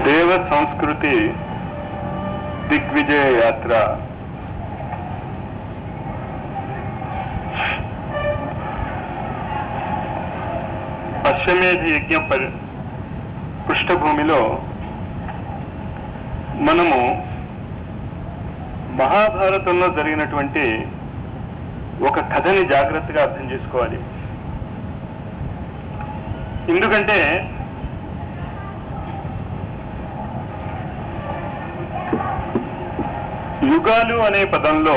దేవ సంస్కృతి దిగ్విజయ యాత్ర అశ్వమేధ యజ్ఞ పృష్ఠభూమిలో మనము మహాభారతంలో జరిగినటువంటి ఒక కథని జాగ్రత్తగా అర్థం చేసుకోవాలి. ఎందుకంటే యుగాలు అనే పదంలో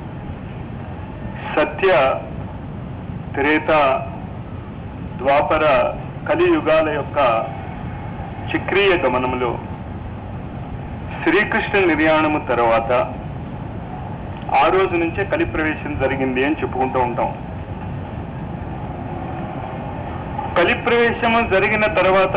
సత్య, త్రేత, ద్వాపర, కలియుగాల యొక్క చక్రీయ గమనములో శ్రీకృష్ణ నిర్యాణము తర్వాత ఆ రోజు నుంచే కలి ప్రవేశం జరిగింది అని చెప్పుకుంటూ ఉంటాం. కలి ప్రవేశము జరిగిన తర్వాత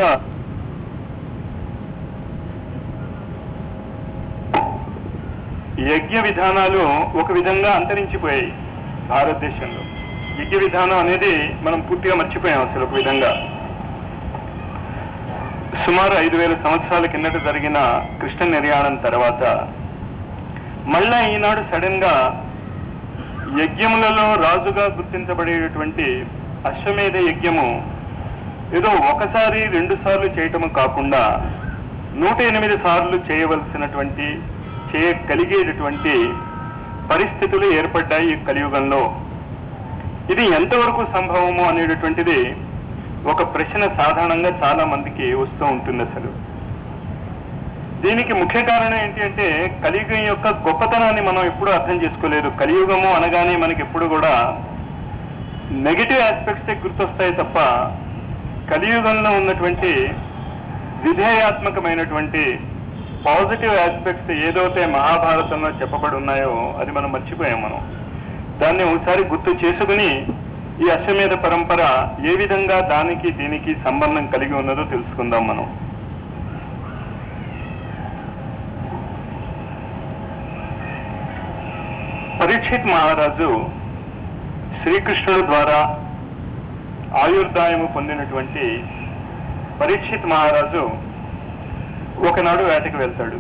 యజ్ఞ విధానాలు ఒక విధంగా అంతరించిపోయాయి. భారతదేశంలో యజ్ఞ విధానం అనేది మనం పూర్తిగా మర్చిపోయాం. అసలు ఒక విధంగా సుమారు 5000 సంవత్సరాల కిందట జరిగిన కృష్ణ నిర్యాణం తర్వాత మళ్ళా ఈనాడు సడన్ గా యజ్ఞములలో రాజుగా గుర్తించబడేటువంటి అశ్వమేధ యజ్ఞము ఏదో ఒకసారి 2 సార్లు చేయటము కాకుండా 108 సార్లు చేయవలసినటువంటి, చేయగలిగేటటువంటి పరిస్థితులు ఏర్పడ్డాయి ఈ కలియుగంలో. ఇది ఎంతవరకు సంభవము అనేటటువంటిది ఒక ప్రశ్న సాధారణంగా చాలా మందికి వస్తూ ఉంటుంది. అసలు దీనికి ముఖ్య కారణం ఏంటి అంటే కలియుగం యొక్క గొప్పతనాన్ని మనం ఎప్పుడూ అర్థం చేసుకోలేదు. కలియుగము అనగానే మనకి ఎప్పుడు కూడా నెగటివ్ ఆస్పెక్ట్సే గుర్తొస్తాయి తప్ప కలియుగంలో ఉన్నటువంటి విధేయాత్మకమైనటువంటి పాజిటివ్ ఆస్పెక్ట్స్ ఏదైతే మహాభారతంలో చెప్పబడి ఉన్నాయో అది మనం మర్చిపోయాం. మనం దాన్ని ఒకసారి గుర్తు చేసుకుని ఈ అశ్వమేధ పరంపర ఏ విధంగా దానికి దీనికి సంబంధం కలిగి ఉన్నదో తెలుసుకుందాం. మనం పరీక్షిత్ మహారాజు శ్రీకృష్ణుడు ద్వారా ఆయుర్దాయము పొందినటువంటి పరీక్షిత్ మహారాజు ఒకనాడు వేటకు వెళ్తాడు.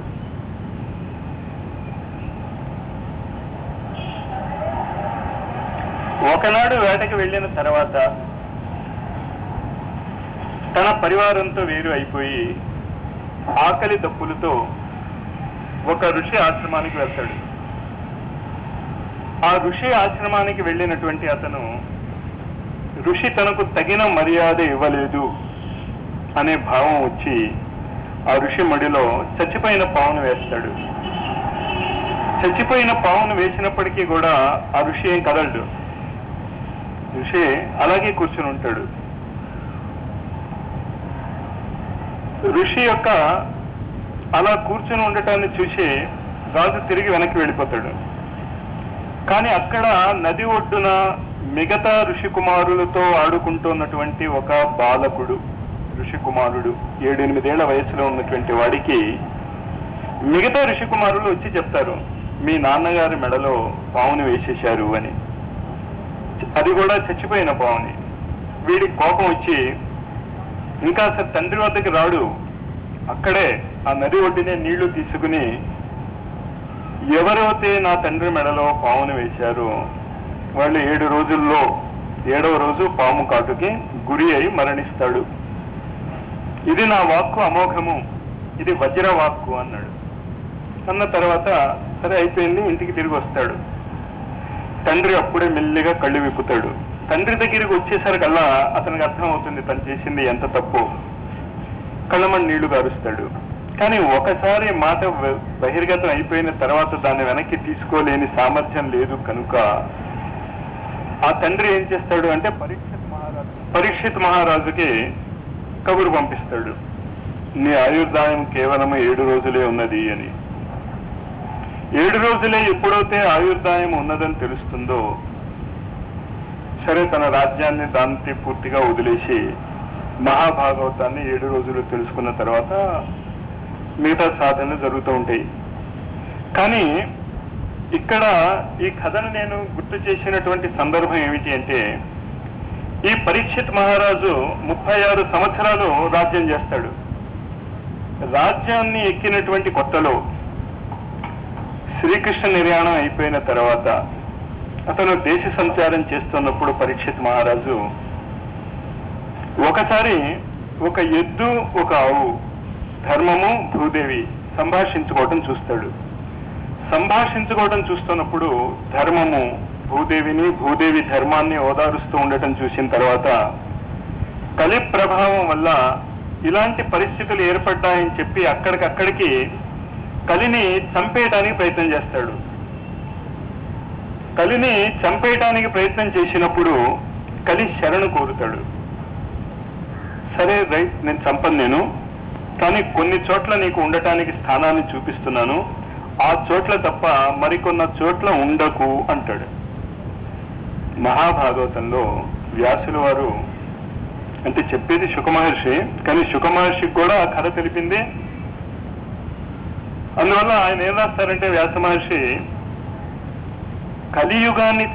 ఒకనాడు వేటకు వెళ్ళిన తర్వాత తన పరివారంతో వేరు అయిపోయి ఆకలి దప్పులతో ఒక ఋషి ఆశ్రమానికి వెళ్తాడు. ఆ ఋషి ఆశ్రమానికి వెళ్ళినటువంటి అతను ఋషి తనకు తగిన మర్యాద ఇవ్వలేదు అనే భావం వచ్చి ఆ ఋషి మడిలో చచ్చిపోయిన పావును వేస్తాడు. చచ్చిపోయిన పావును వేసినప్పటికీ కూడా ఆ ఋషి ఏం కదలడు. ఋషి అలాగే కూర్చుని ఉంటాడు. ఋషి యొక్క అలా కూర్చుని ఉండటాన్ని చూసి రాజు తిరిగి వెనక్కి వెళ్ళిపోతాడు. కానీ అక్కడ నది ఒడ్డున మిగతా ఋషి కుమారులతో ఆడుకుంటున్నటువంటి ఒక బాలకుడు, ఋషి కుమారుడు 7-8 ఏళ్ల వయసులో ఉన్నటువంటి వాడికి మిగతా ఋషి కుమారులు వచ్చి చెప్తారు, మీ నాన్నగారి మెడలో పావుని వేసేశారు అని. అది కూడా చచ్చిపోయిన పావుని. వీడికి కోపం వచ్చి ఇంకా అసలు తండ్రి వద్దకి రాడు, అక్కడే ఆ నది ఒడ్డునే నీళ్లు తీసుకుని ఎవరైతే నా తండ్రి మెడలో పావును వేశారో వాళ్ళు 7 రోజుల్లో 7వ రోజు పాము కాటుకి గురి అయి మరణిస్తాడు. ఇది నా వాక్కు అమోఘము, ఇది వజ్ర వాక్కు అన్నాడు. అన్న తర్వాత సరే అయిపోయింది, ఇంటికి తిరిగి వస్తాడు. తండ్రి అప్పుడే మెల్లిగా కళ్ళు విప్పుతాడు. తండ్రి దగ్గరికి వచ్చేసరికల్లా అతనికి అర్థం అవుతుంది తను చేసింది ఎంత తప్పు. కళ్ళమని నీళ్లు గారుస్తాడు. కానీ ఒకసారి మాట బహిర్గతం అయిపోయిన తర్వాత దాన్ని వెనక్కి తీసుకోలేని సామర్థ్యం లేదు కనుక ఆ తండ్రి ఏం చేస్తాడు అంటే పరీక్షిత్ మహారాజుకి కబురు పంపిస్తాడు, నీ ఆయుర్దాయం కేవలం 7 రోజులే ఉన్నది అని. 7 రోజులే ఎప్పుడైతే ఆయుర్దాయం ఉన్నదని తెలుస్తుందో సరే తన రాజ్యాన్ని దాన్ని పూర్తిగా వదిలేసి మహాభాగవతాన్ని 7 రోజులు తెలుసుకున్న తర్వాత మిగతా సాధనలు జరుగుతూ ఉంటాయి. కానీ ఇక్కడ ఈ కథను నేను గుర్తు చేసినటువంటి సందర్భం ఏమిటి అంటే ఈ పరీక్షిత్ మహారాజు 36 సంవత్సరాలు రాజ్యం చేస్తాడు. రాజ్యాన్ని ఎక్కినటువంటి కొత్తలో శ్రీకృష్ణ నిర్యాణం అయిపోయిన తర్వాత అతను దేశ సంచారం చేస్తున్నప్పుడు పరీక్షిత్ మహారాజు ఒకసారి ఒక ఎద్దు ఒక ఆవు ధర్మము భూదేవి సంభాషించుకోవటం చూస్తాడు. సంభాషించుకోవటం చూస్తున్నప్పుడు ధర్మము భూదేవిని, భూదేవి ధర్మాన్ని ఓదారుస్తూ ఉండటం చూసిన తర్వాత కలి ప్రభావం వల్ల ఇలాంటి పరిస్థితులు ఏర్పడ్డాయని చెప్పి అక్కడికక్కడికి కలిని చంపేయటానికి ప్రయత్నం చేస్తాడు. కలిని చంపేయటానికి ప్రయత్నం చేసినప్పుడు కలి శరణు కోరుతాడు. సరే రైట్, నేను చంపను నేను, కానీ కొన్ని చోట్ల నీకు ఉండటానికి స్థానాన్ని చూపిస్తున్నాను, ఆ చోట్ల తప్ప మరికొన్న చోట్ల ఉండకు అంటాడు. మహాభాగవతంలో వ్యాసుల వారు అంటే చెప్పేది శుకమహర్షి, కానీ శుకమహర్షికి కూడా ఆ కథ తెలిపింది. అందువల్ల ఆయన ఏం రాస్తారంటే వ్యాస మహర్షి కలియుగాన్ని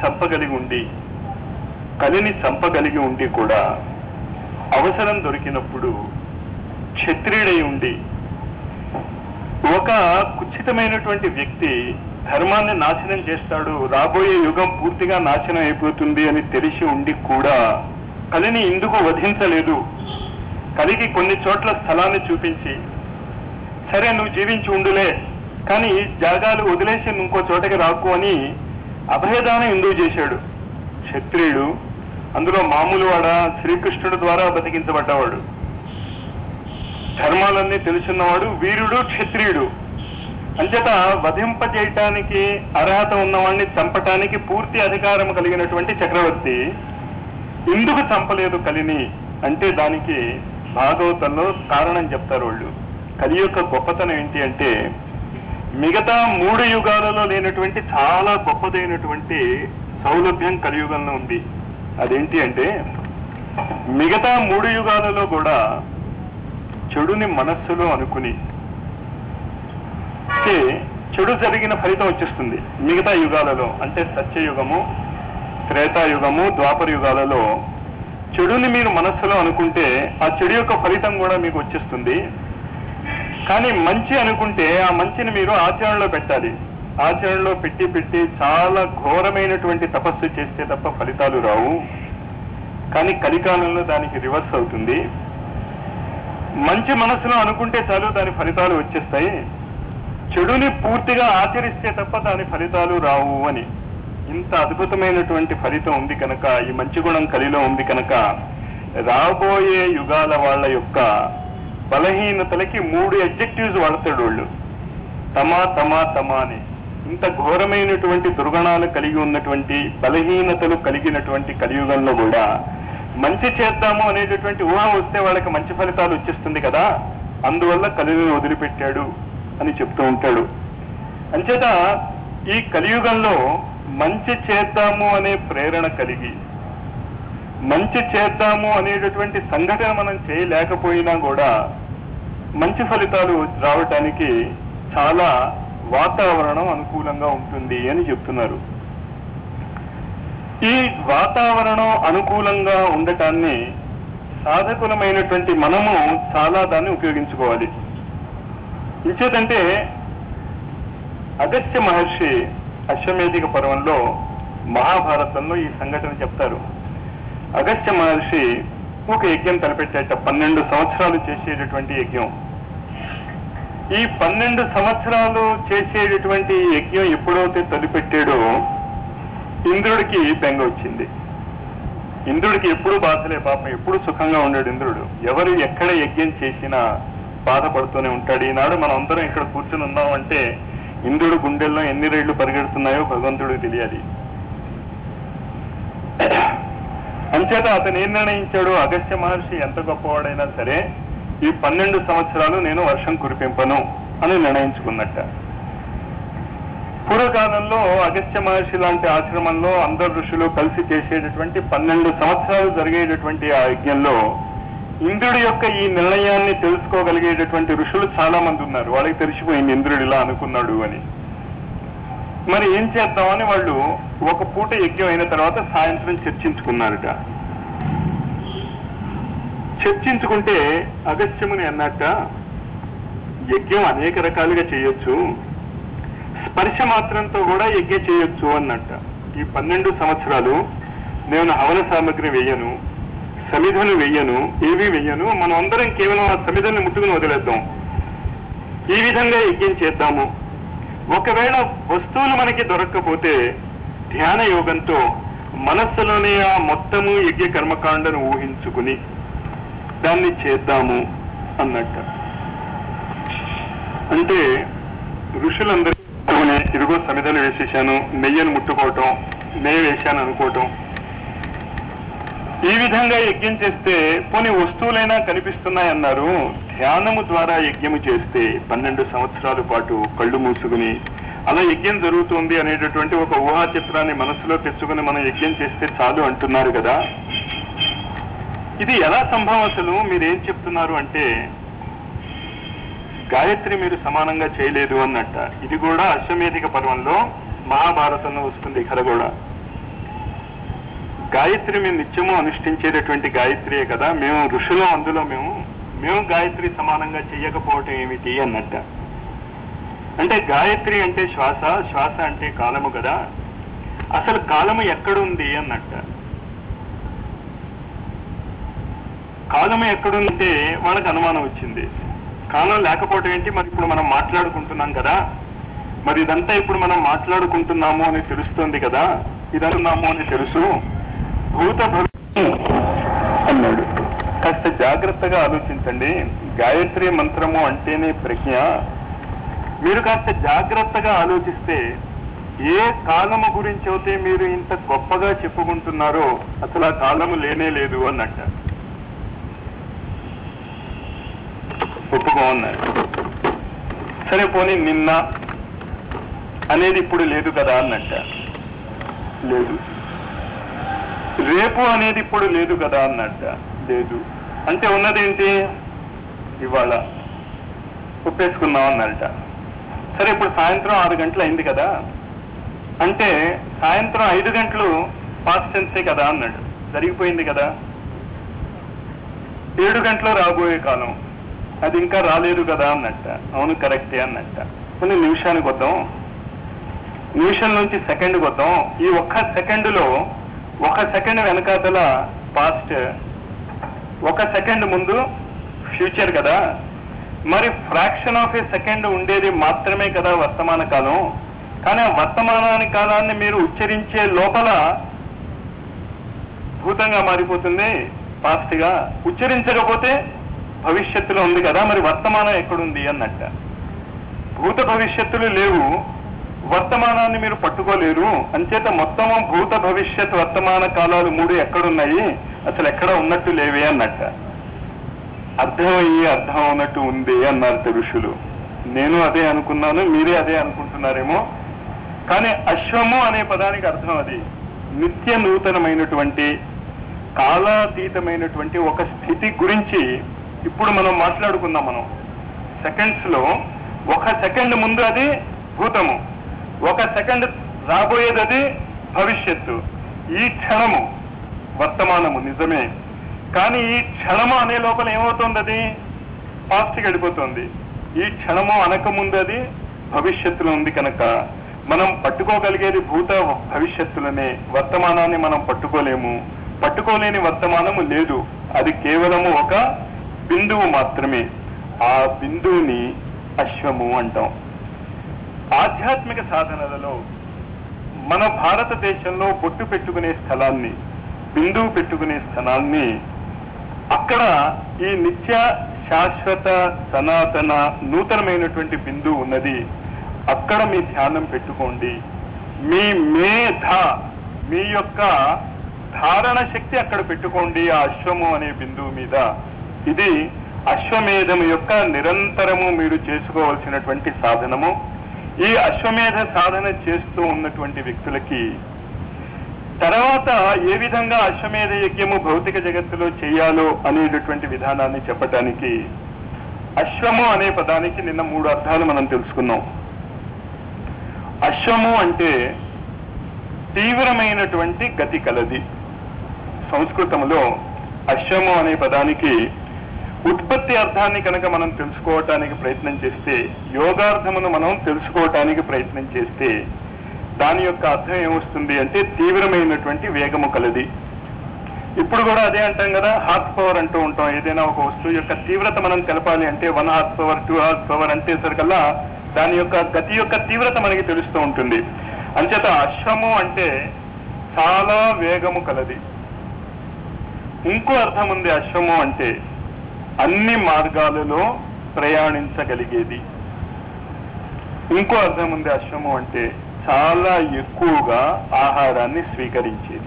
కలిని చంపగలిగి ఉండి కూడా అవసరం దొరికినప్పుడు క్షత్రియుడై ఉండి ఒక కుచితమైనటువంటి వ్యక్తి ధర్మాన్ని నాశనం చేస్తాడు, రాబోయే యుగం పూర్తిగా నాశనం అయిపోతుంది అని తెలిసి ఉండి కూడా కలిని ఎందుకు వధించలేదు? కలికి కొన్ని చోట్ల స్థలాన్ని చూపించి, సరే నువ్వు జీవించి ఉండులే, కానీ జాగాలు వదిలేసి ఇంకో చోటకి రాకు అని అభయదానం ఎందుకు చేశాడు? క్షత్రియుడు, అందులో మామూలు వాడ, శ్రీకృష్ణుడు ద్వారా బతికించబడ్డవాడు, ధర్మాలన్నీ తెలుసున్నవాడు, వీరుడు, క్షత్రియుడు. అంచేత వధింపజేయటానికి అర్హత ఉన్నవాడిని చంపటానికి పూర్తి అధికారం కలిగినటువంటి చక్రవర్తి ఎందుకు చంపలేదు కలిని అంటే దానికి భాగవతంలో కారణం చెప్తారు వాళ్ళు. కలి యొక్క గొప్పతనం ఏంటి అంటే మిగతా 3 యుగాలలో లేనటువంటి చాలా గొప్పదైనటువంటి సౌలభ్యం కలియుగంలో ఉంది. అదేంటి అంటే మిగతా 3 యుగాలలో కూడా చెడుని మనస్సులో అనుకుని చెడు జరిగిన ఫలితం వచ్చేస్తుంది. మిగతా యుగాలలో అంటే సత్యయుగము, త్రేతాయుగము, ద్వాపర యుగాలలో చెడుని మీరు మనస్సులో అనుకుంటే ఆ చెడు యొక్క ఫలితం కూడా మీకు వచ్చేస్తుంది. కానీ మంచి అనుకుంటే ఆ మంచిని మీరు ఆచరణలో పెట్టాలి. ఆచరణలో పెట్టి చాలా ఘోరమైనటువంటి తపస్సు చేస్తే తప్ప ఫలితాలు రావు. కానీ కలికాలంలో దానికి రివర్స్ అవుతుంది. మంచి మనసులో అనుకుంటే చాలు, దాని ఫలితాలు వచ్చేస్తాయి. చెడుని పూర్తిగా ఆచరిస్తే తప్ప దాని ఫలితాలు రావు అని ఇంత అద్భుతమైనటువంటి ఫలితం ఉంది కనుక, ఈ మంచి గుణం కలిలో ఉంది కనుక రాబోయే యుగాల వాళ్ళ యొక్క బలహీనతలకి 3 అడ్జెక్టివ్స్ వాడతాడు వాళ్ళు. తమా అని. ఇంత ఘోరమైనటువంటి దుర్గుణాలు కలిగి ఉన్నటువంటి, బలహీనతలు కలిగినటువంటి కలియుగంలో కూడా మంచి చేద్దాము అనేటటువంటి ఊహ వస్తే వాళ్ళకి మంచి ఫలితాలు వచ్చేస్తుంది కదా, అందువల్ల కలిని వదిలిపెట్టాడు అని చెప్తూ ఉంటాడు. అంచేత ఈ కలియుగంలో మంచి చేద్దాము అనే ప్రేరణ కలిగి, మంచి చేద్దాము అనేటటువంటి సంఘటన మనం చేయలేకపోయినా కూడా మంచి ఫలితాలు రావటానికి చాలా వాతావరణం అనుకూలంగా ఉంటుంది అని చెప్తున్నారు. ఈ వాతావరణం అనుకూలంగా ఉండటాన్ని సాధకులమైనటువంటి మనము చాలా దాన్ని ఉపయోగించుకోవాలి. ఇంచేతంటే అగస్త్య మహర్షి అశ్వమేధిక పర్వంలో మహాభారతంలో ఈ సంఘటన చెప్తారు. అగస్త్య మహర్షి ఒక యజ్ఞం తలపెట్టాట, 12 సంవత్సరాలు చేసేటటువంటి యజ్ఞం. ఈ 12 సంవత్సరాలు చేసేటటువంటి యజ్ఞం ఎప్పుడైతే తలపెట్టాడో ఇంద్రుడికి బెంగ వచ్చింది. ఇంద్రుడికి ఎప్పుడు బాధలే, పాపం ఎప్పుడు సుఖంగా ఉన్నాడు ఇంద్రుడు. ఎవరు ఎక్కడ యజ్ఞం చేసినా బాధపడుతూనే ఉంటాడు. ఈనాడు మనం అందరం ఇక్కడ కూర్చుని ఉన్నామంటే ఇంద్రుడు గుండెల్లో ఎన్ని రైళ్లు పరిగెడుతున్నాయో భగవంతుడికి తెలియాలి. అంచేత అతను ఏం నిర్ణయించాడు, అగస్త్య మహర్షి ఎంత గొప్పవాడైనా సరే ఈ 12 సంవత్సరాలు నేను వర్షం కురిపింపను అని నిర్ణయించుకున్నట్ట. పూర్వకాలంలో అగస్త్య మహర్షి లాంటి ఆశ్రమంలో అందరు ఋషులు కలిసి చేసేటటువంటి 12 సంవత్సరాలు జరిగేటటువంటి ఆ యజ్ఞంలో ఇంద్రుడి యొక్క ఈ నిర్ణయాన్ని తెలుసుకోగలిగేటటువంటి ఋషులు చాలా మంది ఉన్నారు. వాళ్ళకి తెలిసిపోయింది ఇంద్రుడు ఇలా అనుకున్నాడు అని. మరి ఏం చేద్దామని వాళ్ళు ఒక పూట యజ్ఞం అయిన తర్వాత సాయంత్రం చర్చించుకున్నారట. చర్చించుకుంటే అగస్త్యముని అన్నట్ట, యజ్ఞం అనేక రకాలుగా చేయొచ్చు, స్పర్శ మాత్రంతో కూడా యజ్ఞం చేయొచ్చు అన్నట్ట. ఈ 12 సంవత్సరాలు నేను హవన సామగ్రి వెయ్యను, సమిధను వెయ్యను, ఏవి వెయ్యను, మనం అందరం కేవలం ఆ సమిధల్ని ముట్టుకుని వదిలేద్దాం, ఈ విధంగా యజ్ఞం చేద్దాము. ఒకవేళ వస్తువులు మనకి దొరక్కపోతే ధ్యాన యోగంతో మనస్సులోనే ఆ మొత్తము యజ్ఞ కర్మకాండను ఊహించుకుని దాన్ని చేద్దాము అన్నట్ట. అంటే ఋషులందరూ ఇదిగో సమిధలు వేసేసాను, నెయ్యను ముట్టుకోవటం, నెయ్యి వేశాను అనుకోవటం, ఈ విధంగా యజ్ఞం చేస్తే కొన్ని వస్తువులైనా కనిపిస్తున్నాయన్నారు. ధ్యానము ద్వారా యజ్ఞము చేస్తే 12 సంవత్సరాల పాటు కళ్ళు మూసుకుని అలా యజ్ఞం జరుగుతుంది అనేటటువంటి ఒక ఊహా చిత్రాన్ని మనసులో తెచ్చుకుని మనం యజ్ఞం చేస్తే చాలు అంటున్నారు కదా. ఇది ఎలా సంభవం? అసలు మీరేం చెప్తున్నారు అంటే గాయత్రి మీరు సమానంగా చేయలేదు అన్నట్ట. ఇది కూడా అశ్వమేధిక పర్వంలో మహాభారతంలో వస్తుంది కథ కూడా. గాయత్రి మేము నిత్యము అనుష్ఠించేటటువంటి గాయత్రియే కదా, మేము ఋషులు, అందులో మేము గాయత్రి సమానంగా చెయ్యకపోవటం ఏమిటి అన్నట్ట. అంటే గాయత్రి అంటే శ్వాస, శ్వాస అంటే కాలము కదా, అసలు కాలము ఎక్కడుంది అన్నట్ట. కాలము ఎక్కడుంటే వాళ్ళకి అనుమానం వచ్చింది. కాలం లేకపోవటం ఏంటి? మరి ఇప్పుడు మనం మాట్లాడుకుంటున్నాం కదా, మరి ఇదంతా ఇప్పుడు మనం మాట్లాడుకుంటున్నాము అని తెలుస్తుంది కదా, ఇదన్నాము అని తెలుసు, భూత భవిష్యత్తు అన్నాడు. కాస్త జాగ్రత్తగా ఆలోచించండి. గాయత్రి మంత్రము అంటేనే ప్రజ్ఞ. మీరు కాస్త జాగ్రత్తగా ఆలోచిస్తే ఏ కాలము గురించి అయితే మీరు ఇంత గొప్పగా చెప్పుకుంటున్నారో అసలు ఆ కాలము లేనే లేదు అన్నట్ట. ఒప్పుకోన్నారు. సరే పోనీ నిన్న అనేది ఇప్పుడు లేదు కదా అన్నట్ట. లేదు. రేపు అనేది ఇప్పుడు లేదు కదా అన్నట్ట. లేదు. అంటే ఉన్నదేంటి? ఇవాళ ఒప్పేసుకున్నాం అన్నట్ట. సరే ఇప్పుడు సాయంత్రం 6 గంటలు అయింది కదా, అంటే సాయంత్రం 5 గంటలు పాస్ట్ టెన్సే కదా అన్నాడు. జరిగిపోయింది కదా. 7 గంటలు రాబోయే కాలం, అది ఇంకా రాలేదు కదా అన్నట్ట. అవును కరెక్టే అన్నట్ట. కొన్ని నిమిషానికి వద్దాం, నిమిషం నుంచి సెకండ్కి వద్దాం. ఈ ఒక్క సెకండ్లో 1 సెకండ్ వెనకాతల పాస్ట్, 1 సెకండ్ ముందు ఫ్యూచర్ కదా. మరి ఫ్రాక్షన్ ఆఫ్ ఏ సెకండ్ ఉండేది మాత్రమే కదా వర్తమాన కాలం. కానీ ఆ వర్తమానాని కాలాన్ని మీరు ఉచ్చరించే లోపల భూతంగా మారిపోతుంది, పాస్ట్ గా. ఉచ్చరించకపోతే భవిష్యత్తులో ఉంది కదా, మరి వర్తమానం ఎక్కడుంది అన్నట్ట. భూత భవిష్యత్తులు లేవు, వర్తమానాన్ని మీరు పట్టుకోలేరు. అంచేత మొత్తము భూత భవిష్యత్ వర్తమాన కాలాలు 3 ఎక్కడున్నాయి? అసలు ఎక్కడ ఉన్నట్టు లేవే అన్నట్ట. అర్థమయ్యి అర్థం అవునట్టు ఉంది అన్నారు ఋషులు. నేను అదే అనుకున్నాను, మీరే అదే అనుకుంటున్నారేమో. కానీ అశ్వము అనే పదానికి అర్థం అది నిత్య నూతనమైనటువంటి కాలాతీతమైనటువంటి ఒక స్థితి గురించి ఇప్పుడు మనం మాట్లాడుకుందాం. మనం సెకండ్స్ లో 1 సెకండ్ ముందు అది భూతము, 1 సెకండ్ రాబోయేది అది భవిష్యత్తు. ఈ క్షణము వర్తమానము నిజమే, కానీ ఈ క్షణము అనే లోపల ఏమవుతుంది? అది పాస్ట్కి వెళ్ళిపోతుంది. ఈ క్షణము అనకముందు అది భవిష్యత్తులో ఉంది కనుక మనం పట్టుకోగలిగేది భూత భవిష్యత్తులనే, వర్తమానాన్ని మనం పట్టుకోలేము. పట్టుకోలేని వర్తమానము లేదు, అది కేవలము ఒక బిందువు మాత్రమే. ఆ బిందువుని అశ్వము అంటాం. ఆధ్యాత్మిక సాధనలలో మన భారతదేశంలో బొట్టు పెట్టుకునే స్థలాన్ని, బిందువు పెట్టుకునే స్థలాన్ని, అక్కడ ఈ నిత్య శాశ్వత సనాతన నూతనమైనటువంటి బిందువు ఉన్నది. అక్కడ మీ ధ్యానం పెట్టుకోండి. మీ మేధ, మీ యొక్క ధారణ శక్తి అక్కడ పెట్టుకోండి, ఆ అశ్వము అనే బిందువు మీద. ఇది అశ్వమేధము యొక్క నిరంతరము మీరు చేసుకోవాల్సినటువంటి సాధనము. ఈ అశ్వమేధ సాధన చేస్తూ ఉన్నటువంటి వ్యక్తులకి తర్వాత ఏ విధంగా అశ్వమేధ యజ్ఞము భౌతిక జగత్తులో చేయాలో అనేటటువంటి విధానాన్ని చెప్పటానికి అశ్వము అనే పదానికి నిన్న 3 అర్థాలు మనం తెలుసుకున్నాం. అశ్వము అంటే తీవ్రమైనటువంటి గతి కలది. సంస్కృతంలో అశ్వము అనే పదానికి ఉత్పత్తి అర్థాన్ని కనుక మనం తెలుసుకోవటానికి ప్రయత్నం చేస్తే, యోగార్థమును మనం తెలుసుకోవటానికి ప్రయత్నం చేస్తే దాని యొక్క అర్థం ఏమొస్తుంది అంటే తీవ్రమైనటువంటి వేగము కలది. ఇప్పుడు కూడా అదే అంటాం కదా, హార్స్ పవర్ అంటూ ఉంటాం. ఏదైనా ఒక వస్తువు యొక్క తీవ్రత మనం తెలపాలి అంటే 1 హార్స్ పవర్ 2 హార్స్ పవర్ అంటే సరికల్లా దాని యొక్క గతి యొక్క తీవ్రత మనకి తెలుస్తూ ఉంటుంది. అంచేత అశ్వము అంటే చాలా వేగము కలది. ఇంకో అర్థం ఉంది అశ్వము అంటే అన్ని మార్గాలలో ప్రయాణించగలిగేది. ఇంకో అర్థం ఉంది అశ్వము అంటే చాలా ఎక్కువగా ఆహారాన్ని స్వీకరించేది.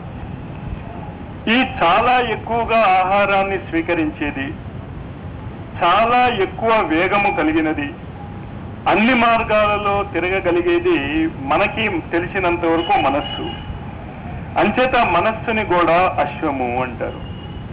ఈ చాలా ఎక్కువగా ఆహారాన్ని స్వీకరించేది, చాలా ఎక్కువ వేగము కలిగినది, అన్ని మార్గాలలో తిరగగలిగేది మనకి తెలిసినంత వరకు మనస్సు. అంచేత మనస్సుని కూడా అశ్వము అంటారు.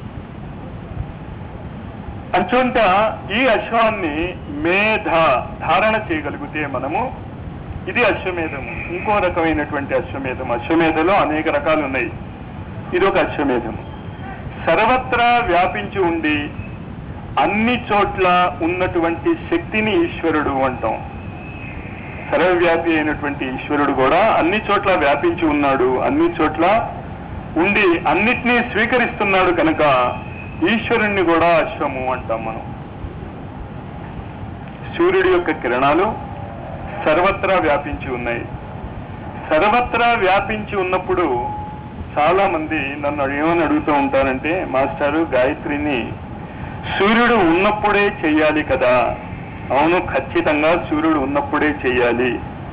అంచుంట ఈ అశ్వాన్ని మేధ ధారణ చేయగలిగితే మనము, ఇది అశ్వమేధము. ఇంకో రకమైనటువంటి అశ్వమేధం. అశ్వమేధలో అనేక రకాలు ఉన్నాయి. ఇది ఒక అశ్వమేధము. సర్వత్రా వ్యాపించి ఉండి అన్ని చోట్ల ఉన్నటువంటి శక్తిని ఈశ్వరుడు అంటాం. సర్వవ్యాపి అయినటువంటి ఈశ్వరుడు కూడా అన్ని చోట్ల వ్యాపించి ఉన్నాడు, అన్ని చోట్ల ఉండి అన్నిటినీ స్వీకరిస్తున్నాడు కనుక ఈశ్వరుణ్ణి కూడా అశ్వము అంటాం మనం. సూర్యుడి యొక్క కిరణాలు సర్వత్రా వ్యాపించి ఉన్నాయి. సర్వత్రా వ్యాపించి ఉన్నప్పుడు చాలా మంది నన్ను ఏమని అడుగుతూ ఉంటారంటే, మాస్టారు గాయత్రిని సూర్యుడు ఉన్నప్పుడే చెయ్యాలి కదా. అవును, ఖచ్చితంగా సూర్యుడు ఉన్నప్పుడే చెయ్యాలి,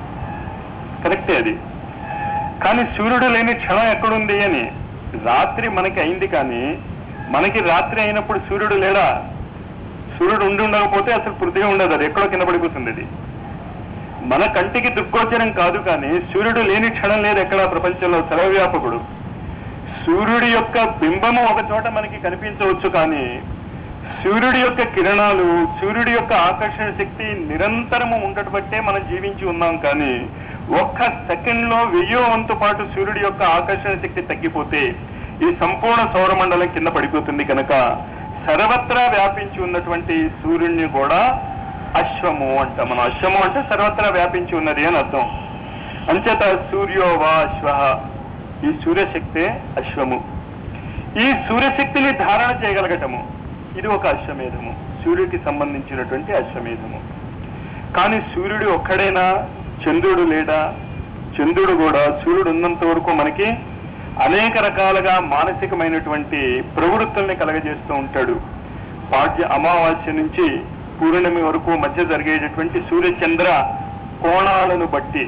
కరెక్టే అది. కానీ సూర్యుడు లేని క్షణం ఎక్కడుంది అని. రాత్రి మనకి అయింది, కానీ మనకి రాత్రి అయినప్పుడు సూర్యుడు లేడా? సూర్యుడు ఉండకపోతే అసలు పృథ్వీ ఉండదు, అది ఎక్కడో కింద పడిపోతుంది. అది మన కంటికి దుఃఖోచరం కాదు, కానీ సూర్యుడు లేని క్షణం లేదు ఎక్కడ ప్రపంచంలో. సర్వవ్యాపకుడు. సూర్యుడి యొక్క బింబము ఒక చోట మనకి కనిపించవచ్చు, కానీ సూర్యుడి యొక్క కిరణాలు, సూర్యుడి యొక్క ఆకర్షణ శక్తి నిరంతరము ఉండటం బట్టే మనం జీవించి ఉన్నాం. కానీ ఒక్క సెకండ్ లో 1000వ వంతు పాటు సూర్యుడి యొక్క ఆకర్షణ శక్తి తగ్గిపోతే ఈ సంపూర్ణ సౌరమండలం కింద పడిపోతుంది. కనుక సర్వత్రా వ్యాపించి ఉన్నటువంటి సూర్యుడిని కూడా అశ్వము అంటాం మనం. అశ్వము అంటే సర్వత్రా వ్యాపించి ఉన్నది అని అర్థం. అంచేత సూర్యో వా అశ్వ, ఈ సూర్యశక్తే అశ్వము. ఈ సూర్యశక్తిని ధారణ చేయగలగటము, ఇది ఒక అశ్వమేధము, సూర్యుడికి సంబంధించినటువంటి అశ్వమేధము. కానీ సూర్యుడు ఒక్కడేనా? చంద్రుడు లేడా? చంద్రుడు కూడా సూర్యుడు ఉన్నంత వరకు మనకి అనేక రకాలుగా మానసికమైనటువంటి ప్రవృత్తుల్ని కలగజేస్తూ ఉంటాడు. అమావాస్య నుంచి పూర్ణిమ వరకు మధ్య జరిగేటటువంటి సూర్యచంద్ర కోణాలను బట్టి,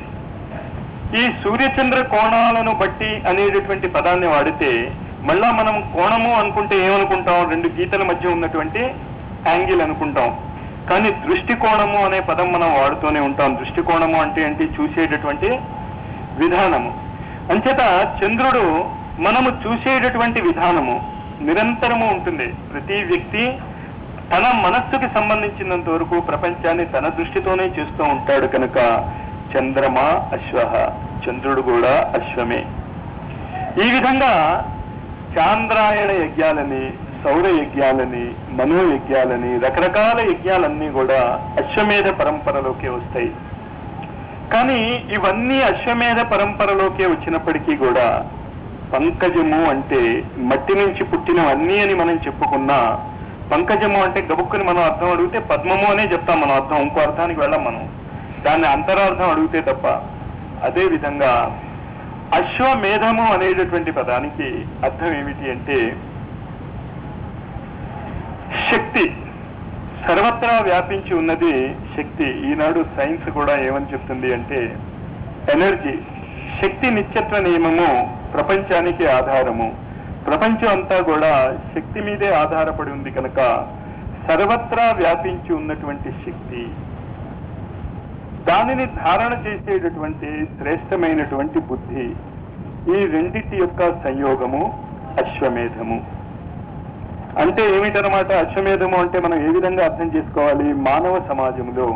ఈ సూర్యచంద్ర కోణాలను బట్టి అనేటటువంటి పదాన్ని వాడితే మళ్ళా మనం కోణము అనుకుంటే ఏమనుకుంటాం? 2 గీతల మధ్య ఉన్నటువంటి యాంగిల్ అనుకుంటాం. కానీ దృష్టికోణము అనే పదం మనం వాడుతూనే ఉంటాం. దృష్టికోణము అంటే ఏంటి? చూసేటటువంటి విధానము. అంచేత చంద్రుడు మనము చూసేటటువంటి విధానము నిరంతరము ఉంటుంది. ప్రతి వ్యక్తి తన మనస్సుకి సంబంధించినంత వరకు ప్రపంచాన్ని తన దృష్టితోనే చూస్తూ ఉంటాడు. కనుక చంద్రమా అశ్వ, చంద్రుడు కూడా అశ్వమే. ఈ విధంగా చాంద్రాయణ యజ్ఞాలని, సౌర యజ్ఞాలని, మనోయజ్ఞాలని, రకరకాల యజ్ఞాలన్నీ కూడా అశ్వమేధ పరంపరలోకే వస్తాయి. కానీ ఇవన్నీ అశ్వమేధ పరంపరలోకే వచ్చినప్పటికీ కూడా పంకజము అంటే మట్టి నుంచి పుట్టినవన్నీ అని మనం చెప్పుకున్నా, పంకజము అంటే గబుక్కుని మనం అర్థం అడిగితే పద్మము అనే చెప్తాం మనం అర్థం. ఇంకో అర్థానికి వెళ్ళాం మనం, దాన్ని అంతరార్థం అడిగితే తప్ప. అదే విధంగా అశ్వమేధము అనేటటువంటి పదానికి అర్థం ఏమిటి అంటే శక్తి. సర్వత్రా వ్యాపించి ఉన్నది శక్తి. ఈనాడు సైన్స్ కూడా ఏమని చెప్తుంది అంటే ఎనర్జీ, శక్తి నిత్యత్వ నియమము ప్రపంచానికి ఆధారము. ప్రపంచం అంతా కూడా శక్తి మీదే ఆధారపడి ఉంది. కనుక సర్వత్రా వ్యాపించి ఉన్నటువంటి శక్తి, దానిని ధారణ చేసేటటువంటి శ్రేష్టమైనటువంటి బుద్ధి, ఈ రెండిటి యొక్క సంయోగము అశ్వమేధము. అంటే ఏమిటనమాట అశ్వమేధము అంటే? మనం ఏ విధంగా అర్థం చేసుకోవాలి? మానవ సమాజంలో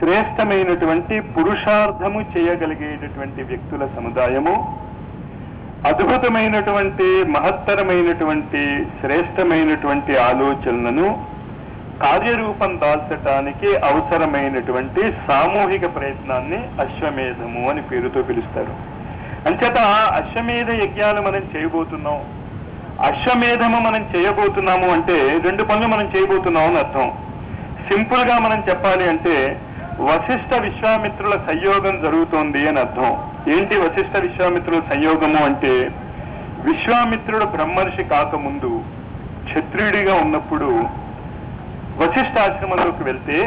శ్రేష్టమైనటువంటి పురుషార్థము చేయగలిగేటటువంటి వ్యక్తుల సముదాయము, అద్భుతమైనటువంటి మహత్తరమైనటువంటి శ్రేష్టమైనటువంటి ఆలోచనలను కార్యరూపం దాల్చటానికి అవసరమైనటువంటి సామూహిక ప్రయత్నాన్ని అశ్వమేధము అని పేరుతో పిలుస్తారు. అంచేత అశ్వమేధ యజ్ఞాలు మనం చేయబోతున్నాం, అశ్వమేధము మనం చేయబోతున్నాము అంటే 2 పనులు మనం చేయబోతున్నాం అని అర్థం. సింపుల్ గా మనం చెప్పాలి అంటే వశిష్ఠ విశ్వామిత్రుల సంయోగం జరుగుతోంది అని అర్థం. ఏంటి వశిష్ఠ విశ్వామిత్రుల సంయోగము అంటే, విశ్వామిత్రుడు బ్రహ్మర్షి కాకముందు క్షత్రియుడిగా ఉన్నప్పుడు వశిష్ఠ ఆశ్రమంలోకి వెళ్తే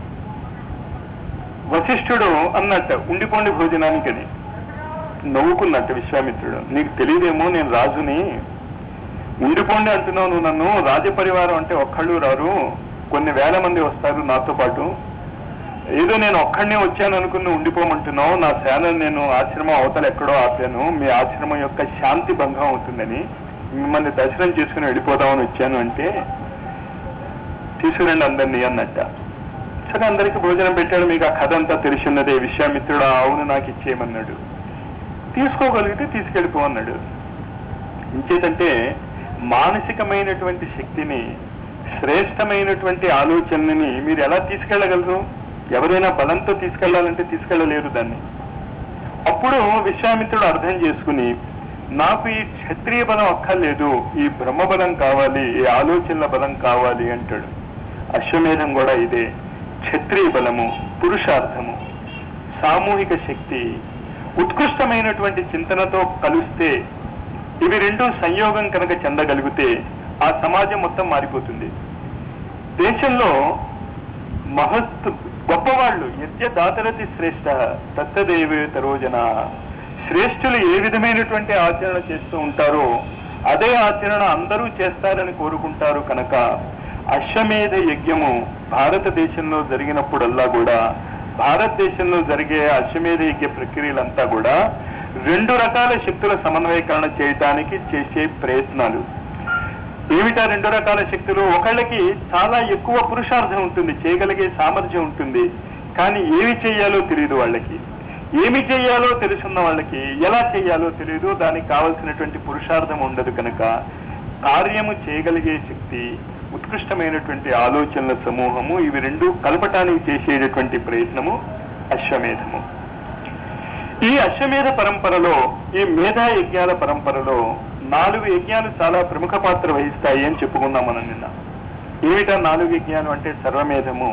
వశిష్ఠుడు అన్నట్ట ఉండిపోండి భోజనానికని. నవ్వుకున్నట్ట విశ్వామిత్రుడు, నీకు తెలియదేమో నేను రాజుని, ఉండిపోండి అంటున్నావు నువ్వు నన్ను, రాజపరివారం అంటే ఒక్కళ్ళు రారు, కొన్ని వేల మంది వస్తారు నాతో పాటు, ఏదో నేను ఒక్కడినే వచ్చాను అనుకుని ఉండిపోమంటున్నావు, నా సేనను నేను ఆశ్రమం అవతల ఎక్కడో ఆపాను, మీ ఆశ్రమం యొక్క శాంతి భంగం అవుతుందని మిమ్మల్ని దర్శనం చేసుకుని వెళ్ళిపోదామని వచ్చాను అంటే, తీసుకురండి అందరినీ అన్నట్ట. సరే అందరికీ భోజనం పెట్టాడు, మీకు ఆ కథ అంతా తెలిసిన్నదే. విశ్వామిత్రుడు అవును నాకు ఇచ్చేయమన్నాడు, తీసుకోగలిగితే తీసుకెళ్ళిపో అన్నాడు. ఇంకేంటంటే మానసికమైనటువంటి శక్తిని, శ్రేష్టమైనటువంటి ఆలోచనని మీరు ఎలా తీసుకెళ్ళగలరు? ఎవరైనా బలంతో తీసుకెళ్లాలంటే తీసుకెళ్లలేరు దాన్ని. అప్పుడు విశ్వామిత్రుడు అర్థం చేసుకుని, నాకు ఈ క్షత్రియ బలం అక్కర్లేదు, ఈ బ్రహ్మ బలం కావాలి, ఈ ఆలోచనల బలం కావాలి అంటాడు. అశ్వమేధం కూడా ఇదే. క్షత్రియ బలము, పురుషార్థము, సామూహిక శక్తి, ఉత్కృష్టమైనటువంటి చింతనతో కలిస్తే, ఇవి 2 సంయోగం కనుక చెందగలిగితే ఆ సమాజం మొత్తం మారిపోతుంది. దేశంలో గొప్పవాళ్ళు యజ్ఞ దాతరతి శ్రేష్ఠ తత్తదేవేతరో జన, శ్రేష్ఠులు ఏ విధమైనటువంటి ఆచరణ చేస్తూ ఉంటారో అదే ఆచరణ అందరూ చేస్తారని కోరుకుంటారు. కనుక అశ్వమేధ యజ్ఞము భారతదేశంలో జరిగినప్పుడల్లా కూడా, భారతదేశంలో జరిగే అశ్వమేధ యజ్ఞ ప్రక్రియలంతా కూడా 2 రకాల శక్తుల సమన్వయకరణ చేయటానికి చేసే ప్రయత్నాలు. ఏమిటా 2 రకాల శక్తులు? ఒకళ్ళకి చాలా ఎక్కువ పురుషార్థం ఉంటుంది, చేయగలిగే సామర్థ్యం ఉంటుంది, కానీ ఏమి చేయాలో తెలియదు వాళ్ళకి. ఏమి చేయాలో తెలుసున్న వాళ్ళకి ఎలా చేయాలో తెలియదు, దానికి కావలసినటువంటి పురుషార్థం ఉండదు. కనుక కార్యము చేయగలిగే శక్తి, ఉత్కృష్టమైనటువంటి ఆలోచనల సమూహము, ఇవి 2 కలపటానికి చేసేటటువంటి ప్రయత్నము అశ్వమేధము. ఈ అశ్వమేధ పరంపరలో, ఈ మేధా యజ్ఞాల పరంపరలో 4 యజ్ఞాలు చాలా ప్రముఖ పాత్ర వహిస్తాయి అని చెప్పుకున్నాం మనం నిన్న. ఏమిటా 4 యజ్ఞాలు అంటే సర్వమేధము,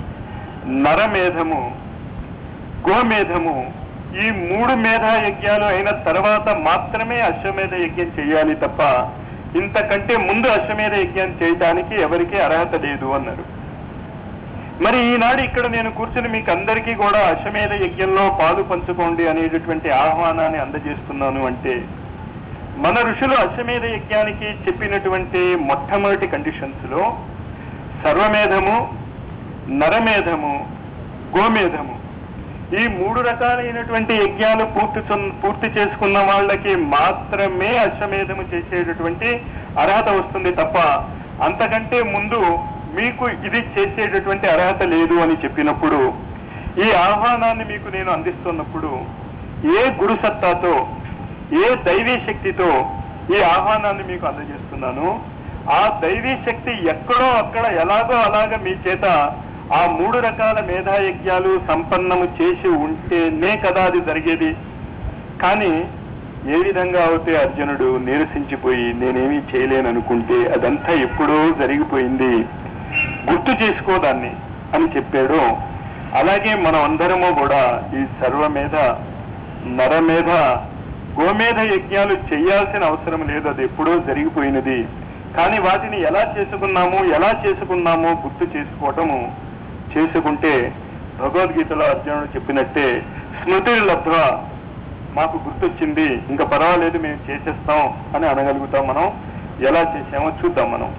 నరమేధము, గోమేధము. ఈ 3 మేధా యజ్ఞాలు అయిన తర్వాత మాత్రమే అశ్వమేధ యజ్ఞం చేయాలి తప్ప ఇంతకంటే ముందు అశ్వమేధ యజ్ఞం చేయడానికి ఎవరికీ అర్హత లేదు అన్నారు. మరి ఈనాడు ఇక్కడ నేను కూర్చుని మీకు అందరికీ కూడా అశ్వమేధ యజ్ఞంలో పాలు పంచుకోండి అనేటటువంటి ఆహ్వానాన్ని అందజేస్తున్నాను అంటే, మన ఋషులు అశ్వమేధ యజ్ఞానికి చెప్పినటువంటి మొట్టమొదటి కండిషన్స్ లో సర్వమేధము, నరమేధము, గోమేధము, ఈ 3 రకాలైనటువంటి యజ్ఞాలు పూర్తి చేసుకున్న వాళ్ళకి మాత్రమే అశ్వమేధము చేసేటటువంటి అర్హత వస్తుంది తప్ప అంతకంటే ముందు మీకు ఇది చేసేటటువంటి అర్హత లేదు అని చెప్పినప్పుడు, ఈ ఆహ్వానాన్ని మీకు నేను అందిస్తున్నప్పుడు ఏ గురు సత్తాతో, ఏ దైవీ శక్తితో ఈ ఆహ్వానాన్ని మీకు అందజేస్తున్నాను, ఆ దైవీ శక్తి ఎక్కడో అక్కడ ఎలాగో అలాగ మీ చేత ఆ 3 రకాల మేధాయజ్ఞాలు సంపన్నము చేసి ఉంటేనే కదా అది జరిగేది. కానీ ఏ విధంగా అయితే అర్జునుడు నీరసించిపోయి నేనేమీ చేయలేననుకుంటే అదంతా ఎప్పుడో జరిగిపోయింది, గుర్తు చేసుకోదాన్ని అని చెప్పాడో, అలాగే మనం అందరము కూడా ఈ సర్వమేధ, నరమేధ, గోమేధ యజ్ఞాలు చేయాల్సిన అవసరం లేదు, అది ఎప్పుడో జరిగిపోయినది. కానీ వాటిని ఎలా చేసుకున్నామో గుర్తు చేసుకోవటము, చేసుకుంటే భగవద్గీతలో అర్జునుడు చెప్పినట్టే స్మృతి లబ్ధ్వా, మాకు గుర్తొచ్చింది, ఇంకా పర్వాలేదు మేము చేసేస్తాం అని అనగలుగుతాం. మనం ఎలా చేసామో చూద్దాం. మనం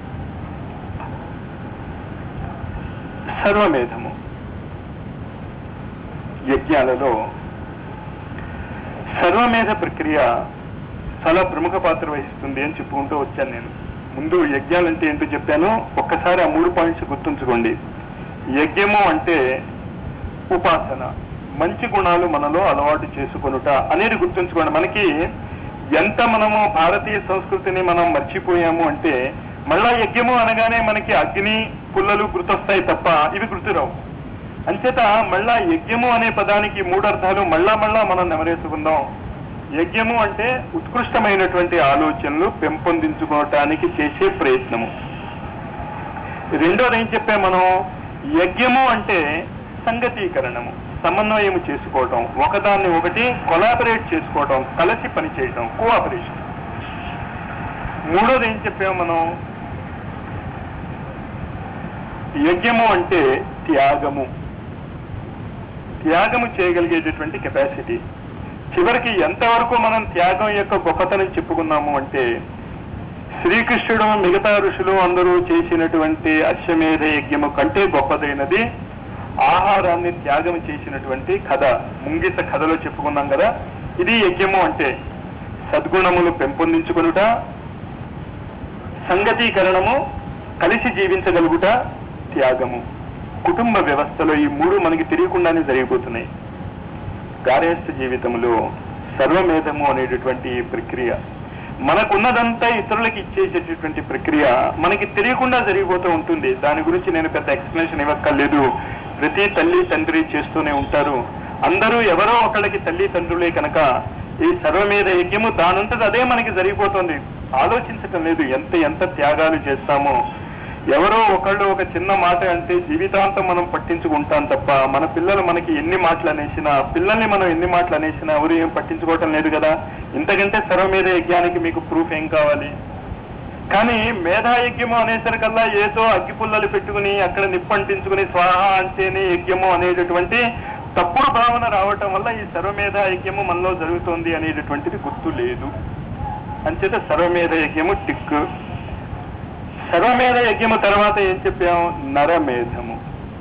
సర్వమేధము యజ్ఞాలలో సర్వమేధ ప్రక్రియ చాలా ప్రముఖ పాత్ర వహిస్తుంది అని చెప్పుకుంటూ వచ్చాను. నేను ముందు యజ్ఞాలంటే ఏంటో చెప్పాను, ఒక్కసారి ఆ 3 పాయింట్స్ గుర్తుంచుకోండి. యజ్ఞము అంటే ఉపాసన, మంచి గుణాలు మనలో అలవాటు చేసుకొనుట అనేది గుర్తుంచుకోండి. మనకి ఎంత మనము భారతీయ సంస్కృతిని మనం మర్చిపోయాము అంటే, మళ్ళా యజ్ఞము అనగానే మనకి అగ్ని పుల్లలు గుర్తొస్తాయి తప్ప ఇవి గుర్తురావు. అంచేత మళ్ళా యజ్ఞము అనే పదానికి 3 అర్థాలు మళ్ళా మనం నెమరేసుకుందాం. యజ్ఞము అంటే ఉత్కృష్టమైనటువంటి ఆలోచనలు పెంపొందించుకోవటానికి చేసే ప్రయత్నము. రెండోది ఏం చెప్పాం మనం, యజ్ఞము అంటే సంగతీకరణము, సమన్వయం చేసుకోవటం, ఒకదాన్ని ఒకటి కొలాబరేట్ చేసుకోవటం, కలిసి పనిచేయటం, కోఆపరేషన్. మూడోది ఏం చెప్పాము మనం, యజ్ఞము అంటే త్యాగము, త్యాగము చేయగలిగేటటువంటి కెపాసిటీ. చివరికి ఎంతవరకు మనం త్యాగం యొక్క గొప్పతనం చెప్పుకున్నాము అంటే, శ్రీకృష్ణుడు మిగతా ఋషులు అందరూ చేసినటువంటి అశ్వమేధ యజ్ఞము కంటే గొప్పదైనది ఆహారాన్ని త్యాగం చేసినటువంటి కథ. ముంగిస కథలో చెప్పుకున్నాం కదా. ఇది యజ్ఞము అంటే సద్గుణములు పెంపొందించుకొనుట, సంగతీకరణము, కలిసి జీవించగలుగుట, త్యాగము. కుటుంబ వ్యవస్థలో ఈ 3 మనకి తెలియకుండానే జరిగిపోతున్నాయి. గార్హస్థ జీవితంలో సర్వమేధము అనేటటువంటి ఈ ప్రక్రియ, మనకున్నదంతా ఇతరులకి ఇచ్చేసేటటువంటి ప్రక్రియ మనకి తెలియకుండా జరిగిపోతూ ఉంటుంది. దాని గురించి నేను పెద్ద ఎక్స్ప్లెనేషన్ ఇవ్వక్కర్లేదు. ప్రతి తల్లి తండ్రి చేస్తూనే ఉంటారు. అందరూ ఎవరో ఒకళ్ళకి తల్లి తండ్రులే కనుక ఈ సర్వమేధ యజ్ఞము దానంతట అదే మనకి జరిగిపోతుంది. ఆలోచించటం లేదు ఎంత త్యాగాలు చేస్తామో. ఎవరో ఒకళ్ళు ఒక చిన్న మాట అంటే జీవితాంతం మనం పట్టించుకుంటాం తప్ప, మన పిల్లలు మనకి ఎన్ని మాటలు అనేసినా, పిల్లల్ని మనం ఎన్ని మాటలు అనేసినా ఎవరు ఏం పట్టించుకోవటం లేదు కదా. ఇంతకంటే సర్వమేధ యజ్ఞానికి మీకు ప్రూఫ్ ఏం కావాలి? కానీ మేధాయజ్ఞము అనేసరికల్లా ఏదో అగ్గిపుల్లలు పెట్టుకుని అక్కడ నిప్పంటించుకుని స్వాహ అంటేనే యజ్ఞము అనేటటువంటి తప్పుడు భావన రావటం వల్ల ఈ సర్వమేధ యజ్ఞము మనలో జరుగుతోంది అనేటటువంటిది గుర్తు లేదు. అంచేత సర్వమేధ యజ్ఞము టిక్కు. సర్వమేధ యజ్ఞము తర్వాత ఏం చెప్పాము, నరమేధము.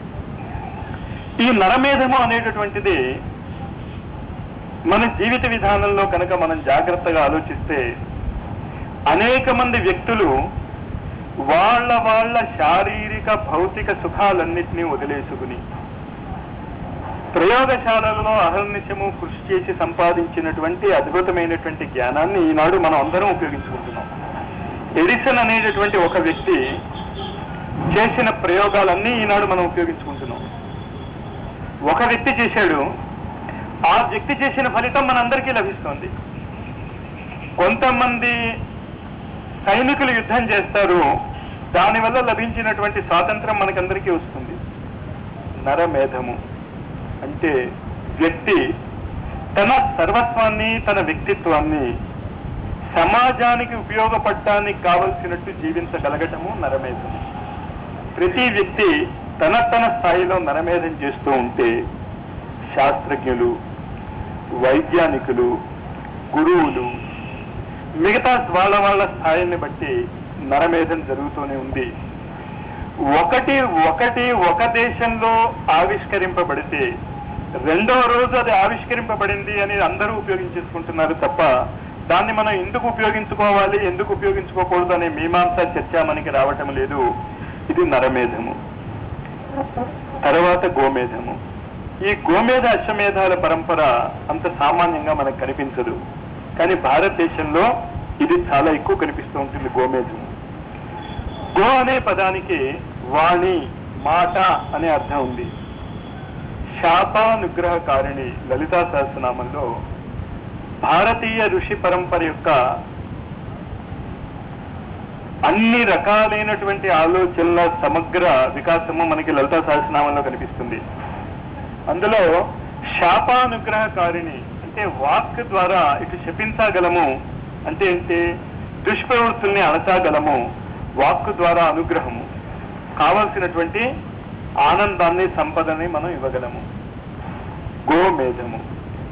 ఈ నరమేధము అనేటటువంటిది మన జీవిత విధానంలో కనుక మనం జాగ్రత్తగా ఆలోచిస్తే, అనేక మంది వ్యక్తులు వాళ్ళ శారీరక భౌతిక సుఖాలన్నింటినీ వదిలేసుకుని ప్రయోగశాలలలో అహర్నిశము కృషి చేసి సంపాదించినటువంటి అద్భుతమైనటువంటి జ్ఞానాన్ని ఈనాడు మనం అందరం ఉపయోగించుకుంటున్నాం. ఎడిసన్ అనేటటువంటి ఒక వ్యక్తి చేసిన ప్రయోగాలన్నీ ఈనాడు మనం ఉపయోగించుకుంటున్నాం. ఒక వ్యక్తి చేశాడు, ఆ వ్యక్తి చేసిన ఫలితం మనందరికీ లభిస్తోంది. కొంతమంది సైనికులు యుద్ధం చేస్తారు, దానివల్ల లభించినటువంటి స్వాతంత్రం మనకందరికీ వస్తుంది. నరమేధము అంటే వ్యక్తి తన సర్వస్వాన్ని, తన వ్యక్తిత్వాన్ని సమాజానికి ఉపయోగపడటానికి కావలసినట్టు జీవించగలగటము నరమేధము. ప్రతి వ్యక్తి తన స్థాయిలో నరమేధం చేస్తూ ఉంటే శాస్త్రజ్ఞులు, వైజ్ఞానికులు, గురువులు మిగతా వాళ్ళ స్థాయిని బట్టి నరమేధం జరుగుతూనే ఉంది. ఒక దేశంలో ఆవిష్కరింపబడితే రెండవ రోజు అది ఆవిష్కరింపబడింది అని అందరూ ఉపయోగించేసుకుంటున్నారు తప్ప, దాన్ని మనం ఎందుకు ఉపయోగించుకోవాలి, ఎందుకు ఉపయోగించుకోకూడదు అనే మీమాంసా చర్చ మనకి రావటం లేదు. ఇది నరమేధము. తర్వాత గోమేధము. ఈ గోమేధ అశ్వమేధాల పరంపర అంత సామాన్యంగా మనకు కనిపించదు, కానీ భారతదేశంలో ఇది చాలా ఎక్కువ కనిపిస్తూ ఉంటుంది. గోమేధము. గో అనే పదానికి వాణి, మాట అనే అర్థం ఉంది. శాపానుగ్రహకారిణి లలితా సహస్రనామంలో భారతీయ ఋషి పరంపర యొక్క అన్ని రకాలైనటువంటి ఆలోచనల సమగ్ర వికాసము మనకి లలితా సహస్రనామంలో కనిపిస్తుంది. అందులో శాపానుగ్రహకారిణి అంటే వాక్ ద్వారా ఇటు శపించగలము, అంటే ఏంటి, దుష్ప్రవృత్తుల్ని అణచగలము. వాక్ ద్వారా అనుగ్రహము, కావలసినటువంటి ఆనందాన్ని, సంపదని మనం ఇవ్వగలము. గోమేధము.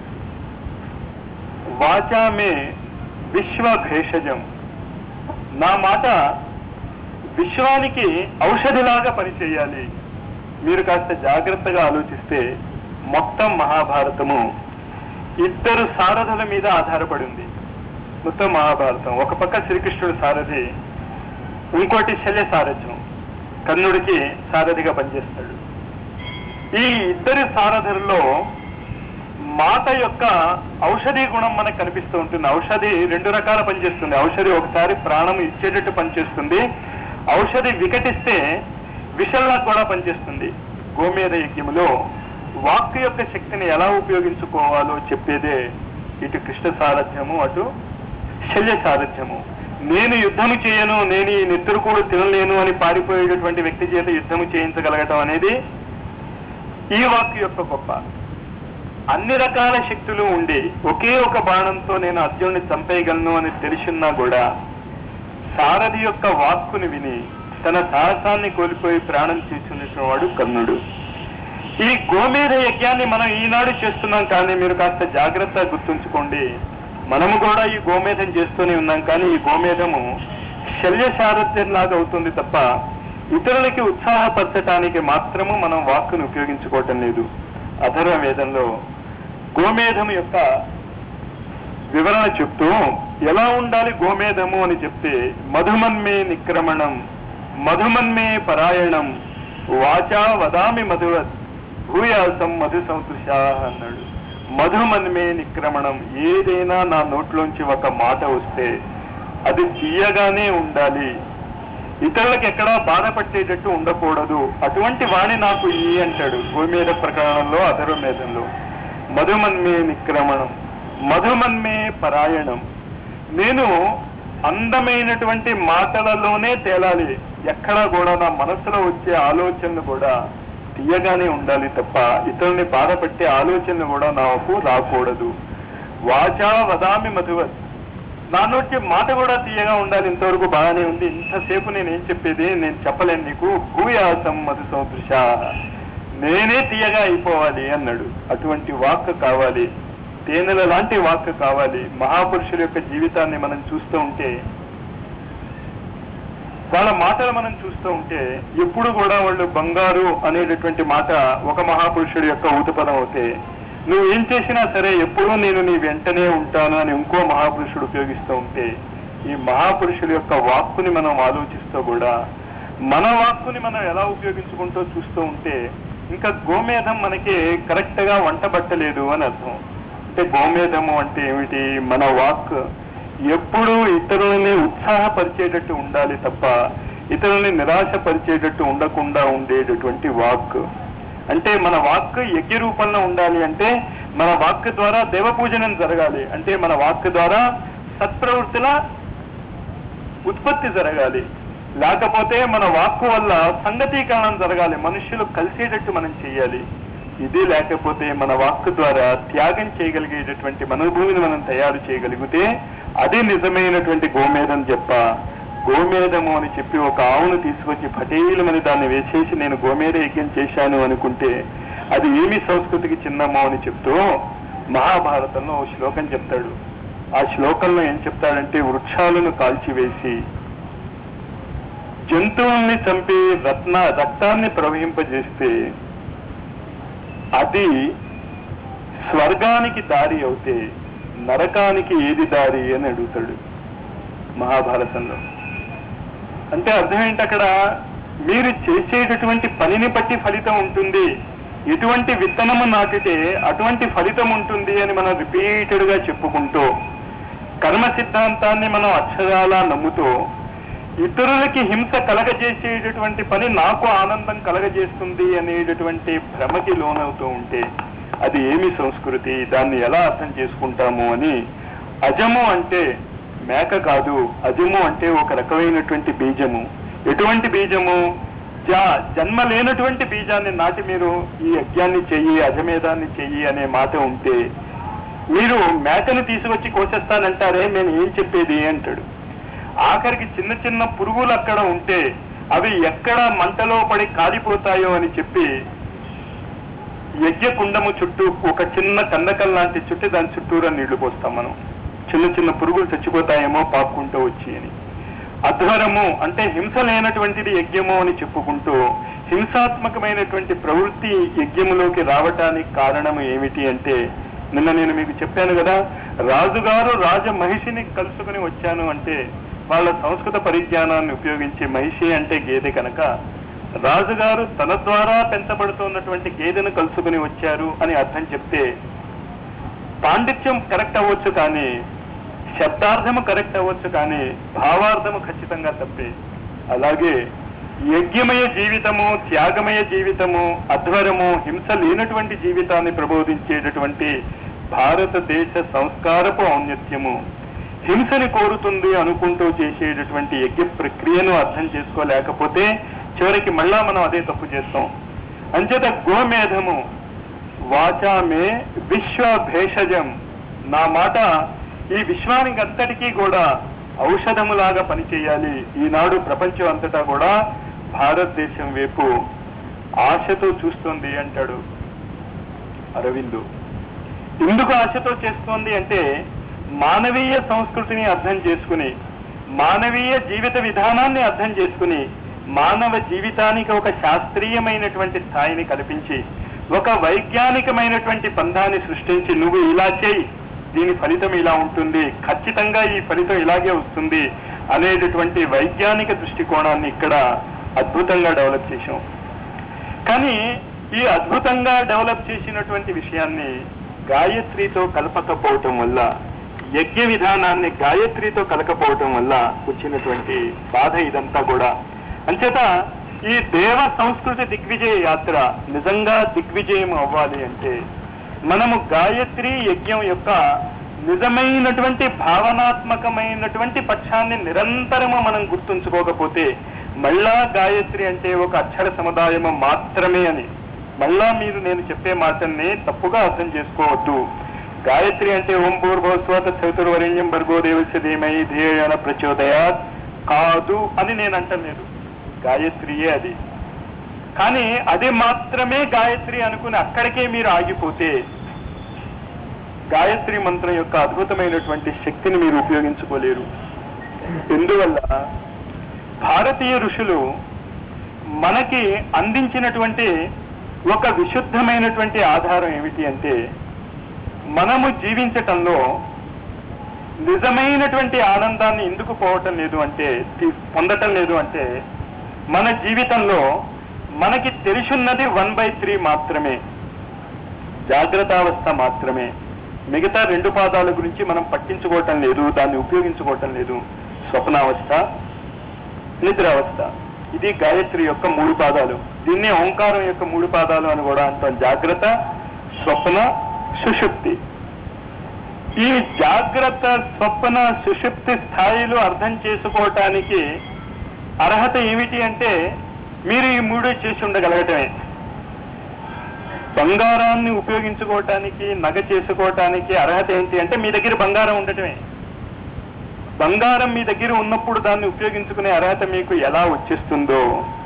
వాచామే విశ్వ భేషజం. నా మాట విశ్వానికి ఔషధిలాగా పనిచేయాలి. మీరు కాస్త జాగ్రత్తగా ఆలోచిస్తే మొత్తం మహాభారతము 2 సారథుల మీద ఆధారపడింది. మొత్తం మహాభారతం ఒక పక్క శ్రీకృష్ణుడు సారథి, ఇంకోటి శల్య సారథ్యం, కర్ణుడికి సారథిగా పనిచేస్తాడు. ఈ 2 సారథుల్లో మాట యొక్క ఔషధి గుణం మనకు కనిపిస్తూ ఉంటుంది. ఔషధి రెండు రకాల పనిచేస్తుంది. ఔషధి ఒకసారి ప్రాణం ఇచ్చేటట్టు పనిచేస్తుంది, ఔషధి వికటిస్తే విషంలా కూడా పనిచేస్తుంది. గోమేధ యజ్ఞములో వాక్కు యొక్క శక్తిని ఎలా ఉపయోగించుకోవాలో చెప్పేదే ఇటు కృష్ణ సారథ్యము, అటు శల్య సారథ్యము. నేను యుద్ధము చేయను, నేను ఈ నిద్ర కూడా తినలేను అని పారిపోయేటటువంటి వ్యక్తి చేత యుద్ధము చేయించగలగటం అనేది ఈ వాక్కు యొక్క గొప్ప. అన్ని రకాల శక్తులు ఉండి ఒకే ఒక బాణంతో నేను అర్జునుడిని చంపేయగలను అని తెలిసిన్నా కూడా సారథి యొక్క వాక్కుని విని తన సాహసాన్ని కోల్పోయి ప్రాణం తీసుకున్నవాడు కర్ణుడు. ఈ గోమేధ యజ్ఞాన్ని మనం ఈనాడు చేస్తున్నాం, కానీ మీరు కాస్త జాగ్రత్తగా గుర్తుంచుకోండి, మనము కూడా ఈ గోమేధం చేస్తూనే ఉన్నాం. కానీ ఈ గోమేధము శల్య సారథ్యం లాగా అవుతుంది తప్ప ఇతరులకి ఉత్సాహపరచటానికి మాత్రము మనం వాక్కును ఉపయోగించుకోవటం లేదు. అథర్వ వేదంలో గోమేధము యొక్క వివరణ చెప్తూ ఎలా ఉండాలి గోమేధము అని చెప్తే, మధుమన్మే నిక్రమణం, మధుమన్మే పరాయణం, వాచా వదామి మధువత్, భూయాసం మధు సంతృషా అన్నాడు. మధుమన్మే నిక్రమణం, ఏదైనా నా నోట్లోంచి ఒక మాట వస్తే అది తీయగానే ఉండాలి, ఇతరులకు ఎక్కడా బాధపట్టేటట్టు ఉండకూడదు, అటువంటి వాణి నాకు ఈ అంటాడు గోమేధ ప్రకరణంలో, అథర్వవేదంలో. మధుమన్మే నిక్రమణం, మధుమన్మే పరాయణం, నేను అందమైనటువంటి మాటలలోనే తేలాలి, ఎక్కడా కూడా నా మనసులో వచ్చే ఆలోచనలు కూడా తీయగానే ఉండాలి తప్ప ఇతరుల్ని బాధపెట్టే ఆలోచనలు కూడా నాకు రాకూడదు. వాచా వదామి మధువత్, నా నోటి మాట కూడా తీయగా ఉండాలి. ఇంతవరకు బాగానే ఉంది, ఇంతసేపు నేనేం చెప్పేది నేను చెప్పలేను నీకు, భూయాసం మధు సంతృష, నేనే తీయగా అయిపోవాలి అన్నాడు. అటువంటి వాక్ కావాలి, తేనెల లాంటి వాక్ కావాలి. మహాపురుషుల యొక్క జీవితాన్ని మనం చూస్తూ ఉంటే, వాళ్ళ మాటలు మనం చూస్తూ ఉంటే ఎప్పుడు కూడా వాళ్ళు బంగారు అనేటటువంటి మాట ఒక మహాపురుషుడి యొక్క ఊతపదం అవుతే, నువ్వు ఏం చేసినా సరే ఎప్పుడూ నేను నీ వెంటనే ఉంటాను అని ఇంకో మహాపురుషుడు ఉపయోగిస్తూ ఉంటే, ఈ మహాపురుషుల యొక్క వాక్కుని మనం ఆలోచిస్తూ కూడా మన వాక్కుని మనం ఎలా ఉపయోగించుకుంటూ చూస్తూ ఉంటే ఇంకా గోమేధం మనకి కరెక్ట్ గా వంట పట్టలేదు అని అర్థం. అంటే గోమేధము అంటే ఏమిటి? మన వాక్ ఎప్పుడూ ఇతరులని ఉత్సాహపరిచేటట్టు ఉండాలి తప్ప ఇతరులని నిరాశపరిచేటట్టు ఉండకుండా ఉండేటటువంటి వాక్. అంటే మన వాక్ యజ్ఞ రూపంలో ఉండాలి, అంటే మన వాక్ ద్వారా దేవపూజనం జరగాలి, అంటే మన వాక్ ద్వారా సత్ప్రవృత్తుల ఉత్పత్తి జరగాలి, లేకపోతే మన వాక్కు వల్ల సంగతీకరణం జరగాలి, మనుష్యులు కలిసేటట్టు మనం చేయాలి. ఇది లేకపోతే మన వాక్కు ద్వారా త్యాగం చేయగలిగేటటువంటి మనోభూమిని మనం తయారు చేయగలిగితే అది నిజమైనటువంటి గోమేధం చెప్ప. గోమేధము అని చెప్పి ఒక ఆవును తీసుకొచ్చి పటేలమని దాన్ని వేసేసి నేను గోమేధ యజ్ఞం చేశాను అనుకుంటే అది ఏమి సంస్కృతికి చిన్నమో అని చెప్తూ మహాభారతంలో ఓ శ్లోకం చెప్తాడు. ఆ శ్లోకంలో ఏం చెప్తాడంటే, వృక్షాలను కాల్చివేసి జంతువుల్ని చంపి రక్తాన్ని ప్రవహింపజేస్తే అది స్వర్గానికి దారి అవుతే నరకానికి ఏది దారి అని అడుగుతాడు మహాభారతంలో. అంటే అర్థం ఏంటి? అక్కడ మీరు చేసేటటువంటి పనిని బట్టి ఫలితం ఉంటుంది, ఎటువంటి విత్తనము నాటితే అటువంటి ఫలితం ఉంటుంది అని మనం రిపీటెడ్ గా చెప్పుకుంటూ కర్మ సిద్ధాంతాన్ని మనం అక్షరాలా నమ్ముతూ ఇతరులకి హింస కలగజేసేటటువంటి పని నాకు ఆనందం కలగజేస్తుంది అనేటటువంటి భ్రమకి లోనవుతూ ఉంటే అది ఏమి సంస్కృతి? దాన్ని ఎలా అర్థం చేసుకుంటాము అని. అజము అంటే మేక కాదు, అజము అంటే ఒక రకమైనటువంటి బీజము. ఎటువంటి బీజము? జన్మ లేనటువంటి బీజాన్ని నాటి మీరు ఈ యజ్ఞాన్ని చెయ్యి, అజమేధాన్ని చెయ్యి అనే మాట ఉంటే మీరు మేకను తీసుకొచ్చి కోసేస్తానంటారే, నేను ఏం చెప్పేది అంటాడు. ఆఖరికి చిన్న చిన్న పురుగులు అక్కడ ఉంటే అవి ఎక్కడ మంటలో పడి కాలిపోతాయో అని చెప్పి యజ్ఞ కుండము చుట్టూ ఒక చిన్న కందకం లాంటి చుట్టి దాని చుట్టూరా నీళ్లు పోస్తాం మనం, చిన్న చిన్న పురుగులు చచ్చిపోతాయేమో పాపుకుంటూ వచ్చి అని. అధ్వరము అంటే హింస లేనటువంటిది యజ్ఞము అని చెప్పుకుంటూ హింసాత్మకమైనటువంటి ప్రవృత్తి యజ్ఞములోకి రావటానికి కారణము ఏమిటి అంటే, నిన్న నేను మీకు చెప్పాను కదా, రాజుగారు రాజమహిషిని కలుసుకుని వచ్చాను అంటే వాళ్ళ సంస్కృత పరిజ్ఞానాన్ని ఉపయోగించి, మహిషి అంటే గేదె కనుక రాజుగారు తన ద్వారా పెంచబడుతున్నటువంటి గేదెను కలుసుకుని వచ్చారు అని అర్థం చెప్తే పాండిత్యం కరెక్ట్ అవ్వచ్చు, కానీ శబ్దార్థము కరెక్ట్ అవ్వచ్చు, కానీ భావార్థము ఖచ్చితంగా తప్పే. అలాగే యజ్ఞమయ జీవితము, త్యాగమయ జీవితము, అధ్వరము, హింస లేనటువంటి జీవితాన్ని ప్రబోధించేటటువంటి భారతదేశ సంస్కారపు ఔన్నత్యము హింసని కోరుతుంది అనుకుంటూ చేసేటటువంటి యజ్ఞ ప్రక్రియను అర్థం చేసుకోలేకపోతే చివరికి మళ్ళా మనం అదే తప్పు చేస్తాం. అంచేత గోమేధము వాచామే విశ్వ భేషజం, నా మాట ఈ విశ్వానికి అంతటికీ కూడా ఔషధములాగా పనిచేయాలి. ఈనాడు ప్రపంచం అంతటా కూడా భారతదేశం వైపు ఆశతో చూస్తుంది అంటాడు అరవిందు. ఎందుకు ఆశతో చేస్తోంది అంటే మానవీయ సంస్కృతిని అర్థం చేసుకుని, మానవీయ జీవిత విధానాన్ని అర్థం చేసుకుని, మానవ జీవితానికి ఒక శాస్త్రీయమైనటువంటి స్థాయిని కల్పించి, ఒక వైజ్ఞానికమైనటువంటి పంథాన్ని సృష్టించి, నువ్వు ఇలా చేయి, దీని ఫలితం ఇలా ఉంటుంది, ఖచ్చితంగా ఈ ఫలితం ఇలాగే వస్తుంది అనేటటువంటి వైజ్ఞానిక దృష్టికోణాన్ని ఇక్కడ అద్భుతంగా డెవలప్ చేశాం. కానీ ఈ అద్భుతంగా డెవలప్ చేసినటువంటి విషయాన్ని గాయత్రితో కలపకపోవటం వల్ల, యజ్ఞ విధానాన్ని గాయత్రితో కలకపోవటం వల్ల వచ్చినటువంటి బాధ ఇదంతా కూడా. అంచేత ఈ దేవ సంస్కృతి దిగ్విజయ యాత్ర నిజంగా దిగ్విజయం అవ్వాలి అంటే మనము గాయత్రి యజ్ఞం యొక్క నిజమైనటువంటి భావనాత్మకమైనటువంటి పక్షాన్ని నిరంతరము మనం గుర్తుంచుకోకపోతే, మళ్ళా గాయత్రి అంటే ఒక అక్షర సముదాయము మాత్రమే అని మళ్ళా మీరు నేను చెప్పే మాటల్ని తప్పుగా అర్థం చేసుకోవద్దు. గాయత్రి అంటే ఓం భూర్భువస్సువః చతుర్వరేణ్యం భర్గో దేవస్య ధీమహి ధియో యో నః ప్రచోదయాత్ కాదు అని నేను అంటలేదు, గాయత్రియే అది. కానీ అది మాత్రమే గాయత్రి అనుకుని అక్కడికే మీరు ఆగిపోతే గాయత్రి మంత్రం యొక్క అద్భుతమైనటువంటి శక్తిని మీరు ఉపయోగించుకోలేరు. ఎందువల్ల భారతీయ ఋషులు మనకి అందించినటువంటి ఒక విశుద్ధమైనటువంటి ఆధారం ఏమిటి అంటే, మనము జీవించటంలో నిజమైనటువంటి ఆనందాన్ని ఎందుకు పొందటం లేదు అంటే మన జీవితంలో మనకి తెలిసున్నది 1/3 మాత్రమే, జాగ్రత్తావస్థ మాత్రమే. మిగతా 2 పాదాల గురించి మనం పట్టించుకోవటం లేదు, దాన్ని ఉపయోగించుకోవటం లేదు. స్వప్నావస్థ, నిద్రావస్థ, ఇది గాయత్రి యొక్క 3 పాదాలు. దీన్నే ఓంకారం యొక్క 3 పాదాలు అని కూడా అంటాం. జాగ్రత్త, స్వప్న, సుషుప్తి. ఈ జాగ్రత్త, స్వప్న, సుషుప్తి స్థాయిలు అర్థం చేసుకోవటానికి అర్హత ఏమిటి అంటే మీరు ఈ 3 చేసి ఉండగలగటమే. బంగారాన్ని ఉపయోగించుకోవటానికి, నగ చేసుకోవటానికి అర్హత ఏంటి అంటే మీ దగ్గర బంగారం ఉండటమే. బంగారం మీ దగ్గర ఉన్నప్పుడు దాన్ని ఉపయోగించుకునే అర్హత మీకు ఎలా వచ్చేస్తుందో,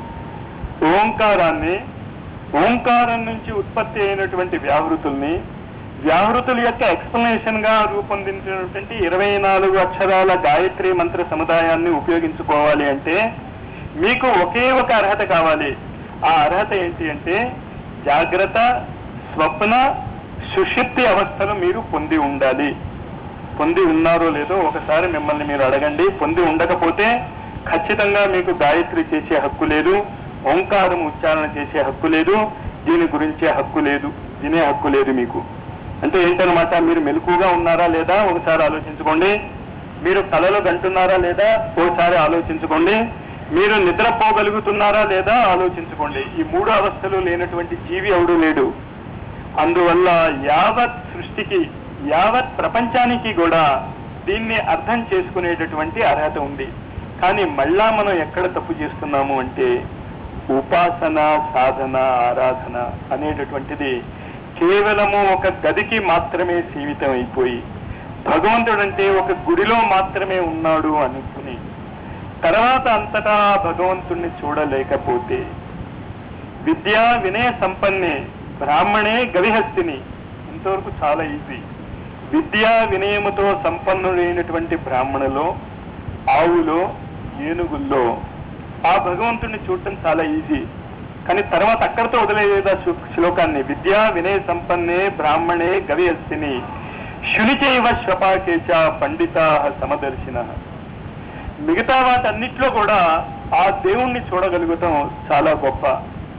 ఓంకారం నుంచి ఉత్పత్తి అయినటువంటి వ్యాహృతుల్ని, వ్యాహృతుల యొక్క ఎక్స్ప్లెనేషన్ గా రూపొందించినటువంటి 24 అక్షరాల గాయత్రి మంత్ర సముదాయాన్ని ఉపయోగించుకోవాలి అంటే మీకు ఒకే ఒక అర్హత కావాలి. ఆ అర్హత ఏంటి అంటే జాగ్రత్త, స్వప్న, సుషుప్తి అవస్థను మీరు పొంది ఉండాలి. పొంది ఉన్నారో లేదో ఒకసారి మిమ్మల్ని మీరు అడగండి. పొంది ఉండకపోతే ఖచ్చితంగా మీకు గాయత్రి చేసే హక్కు లేదు, ఓంకారం ఉచ్చారణ చేసే హక్కు లేదు, దీని గురించే హక్కు లేదు, వినే హక్కు లేదు మీకు. అంటే ఏంటనమాట, మీరు మెలకుగా ఉన్నారా లేదా ఒకసారి ఆలోచించుకోండి, మీరు కలలో గంటున్నారా లేదా ఒకసారి ఆలోచించుకోండి, మీరు నిద్రపోగలుగుతున్నారా లేదా ఆలోచించుకోండి. ఈ 3 అవస్థలు లేనటువంటి జీవి ఎవడూ లేడు. అందువల్ల యావత్ సృష్టికి, యావత్ ప్రపంచానికి కూడా దీన్ని అర్థం చేసుకునేటటువంటి అర్హత ఉంది. కానీ మళ్ళా మనం ఎక్కడ తప్పు చేస్తున్నాము అంటే ఉపాసన, సాధన, ఆరాధన అనేటటువంటిది కేవలము ఒక గదికి మాత్రమే సీమితం అయిపోయి, భగవంతుడంటే ఒక గుడిలో మాత్రమే ఉన్నాడు అనుకుని తర్వాత అంతటా భగవంతుణ్ణి చూడలేకపోతే, విద్యా వినయ సంపన్నే బ్రాహ్మణే గవిహస్తిని, ఇంతవరకు చాలా ఈజీ. విద్యా వినయముతో సంపన్నుడైనటువంటి బ్రాహ్మణులో, ఆవులో, ఏనుగుల్లో ఆ భగవంతుణ్ణి చూడటం చాలా ఈజీ. కానీ తర్వాత అక్కడితో వదిలేదా శ్లోకాన్ని, విద్యా వినయ సంపన్నే బ్రాహ్మణే గవిహస్తిని శునిచైవ శ్వపాకేచ పండితా సమదర్శిన. మిగతా వాటన్నిట్లో కూడా ఆ దేవుణ్ణి చూడగలుగుతాం చాలా గొప్ప.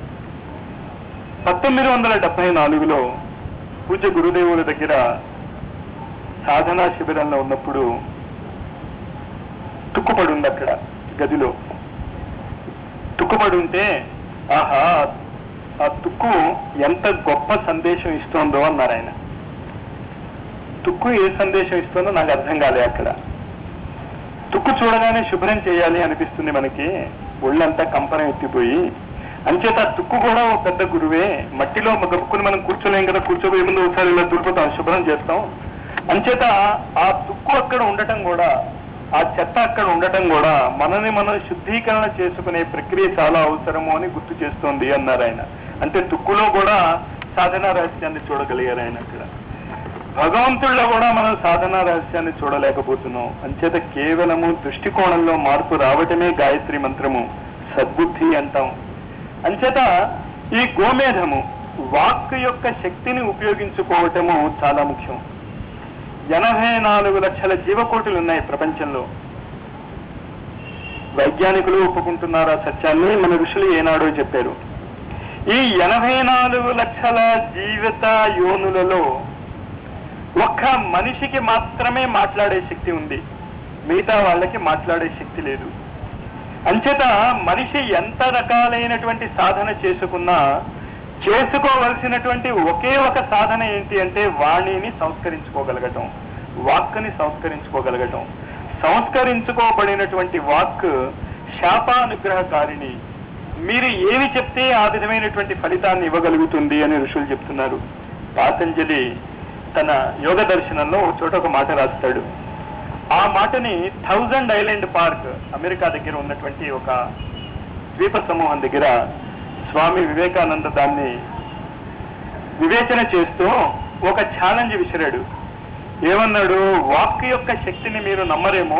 1974లో పూజ్య గురుదేవుల దగ్గర సాధనా శిబిరంలో ఉన్నప్పుడు తుక్కుపడుంది అక్కడ గదిలో. తుక్కుపడి ఉంటే ఆహా, ఆ తుక్కు ఎంత గొప్ప సందేశం ఇస్తోందో అన్నారు ఆయన. తుక్కు ఏ సందేశం ఇస్తుందో నాకు అర్థం కాలే. అక్కడ తుక్కు చూడగానే శుభ్రం చేయాలి అనిపిస్తుంది మనకి, ఒళ్ళంతా కంపనం ఎత్తిపోయి. అంచేత ఆ తుక్కు కూడా ఓ పెద్ద గురువే. మట్టిలో గప్పుకుని మనం కూర్చోలేం కదా, కూర్చోబోయే ముందు ఒకసారి ఇలా దులుపుతాం, శుభ్రం చేస్తాం. అంచేత ఆ తుక్కు అక్కడ ఉండటం కూడా, ఆ చెత్త అక్కడ ఉండటం కూడా మనని మనం శుద్ధీకరణ చేసుకునే ప్రక్రియ చాలా అవసరము అని గుర్తు చేస్తోంది అన్నారు ఆయన. అంటే తుక్కులో కూడా సాధనా రహస్యాన్ని చూడగలిగారు ఆయన. అక్కడ భగవంతుల్లో కూడా మనం సాధనా రహస్యాన్ని చూడలేకపోతున్నాం. అంచేత కేవలము దృష్టికోణంలో మార్పు రావటమే గాయత్రి మంత్రము, సద్బుద్ధి అంటాం. అంచేత ఈ గోమేధము వాక్ యొక్క శక్తిని ఉపయోగించుకోవటము చాలా ముఖ్యం. 84 లక్షల జీవకోటులు ఉన్నాయి ప్రపంచంలో. వైజ్ఞానికులు ఒప్పుకుంటున్నారు ఆ సత్యాన్ని, మన ఋషులు ఏనాడో చెప్పారు. ఈ 84 లక్షల జీవిత యోనులలో ఒక్క మనిషికి మాత్రమే మాట్లాడే శక్తి ఉంది, మిగతా వాళ్ళకి మాట్లాడే శక్తి లేదు. అంచేత మనిషి ఎంత రకాలైనటువంటి సాధన చేసుకున్నా చేసుకోవలసినటువంటి ఒకే ఒక సాధన ఏంటి అంటే వాణిని సంస్కరించుకోగలగటం, వాక్కుని సంస్కరించుకోగలగటం. సంస్కరించుకోబడినటువంటి వాక్ శాపానుగ్రహకారిణి. మీరు ఏమి చెప్తే ఆ విధమైనటువంటి ఫలితాన్ని ఇవ్వగలుగుతుంది అని ఋషులు చెప్తున్నారు. పాతంజలి తన యోగ దర్శనంలో ఒక చోట ఒక మాట రాస్తాడు. ఆ మాటని 1000 ఐలాండ్ పార్క్, అమెరికా దగ్గర ఉన్నటువంటి ఒక ద్వీప సమూహం దగ్గర స్వామి వివేకానంద దాన్ని వివేచన చేస్తూ ఒక ఛాలెంజ్ విసిరాడు. ఏమన్నాడు? వాక్ యొక్క శక్తిని మీరు నమ్మరేమో,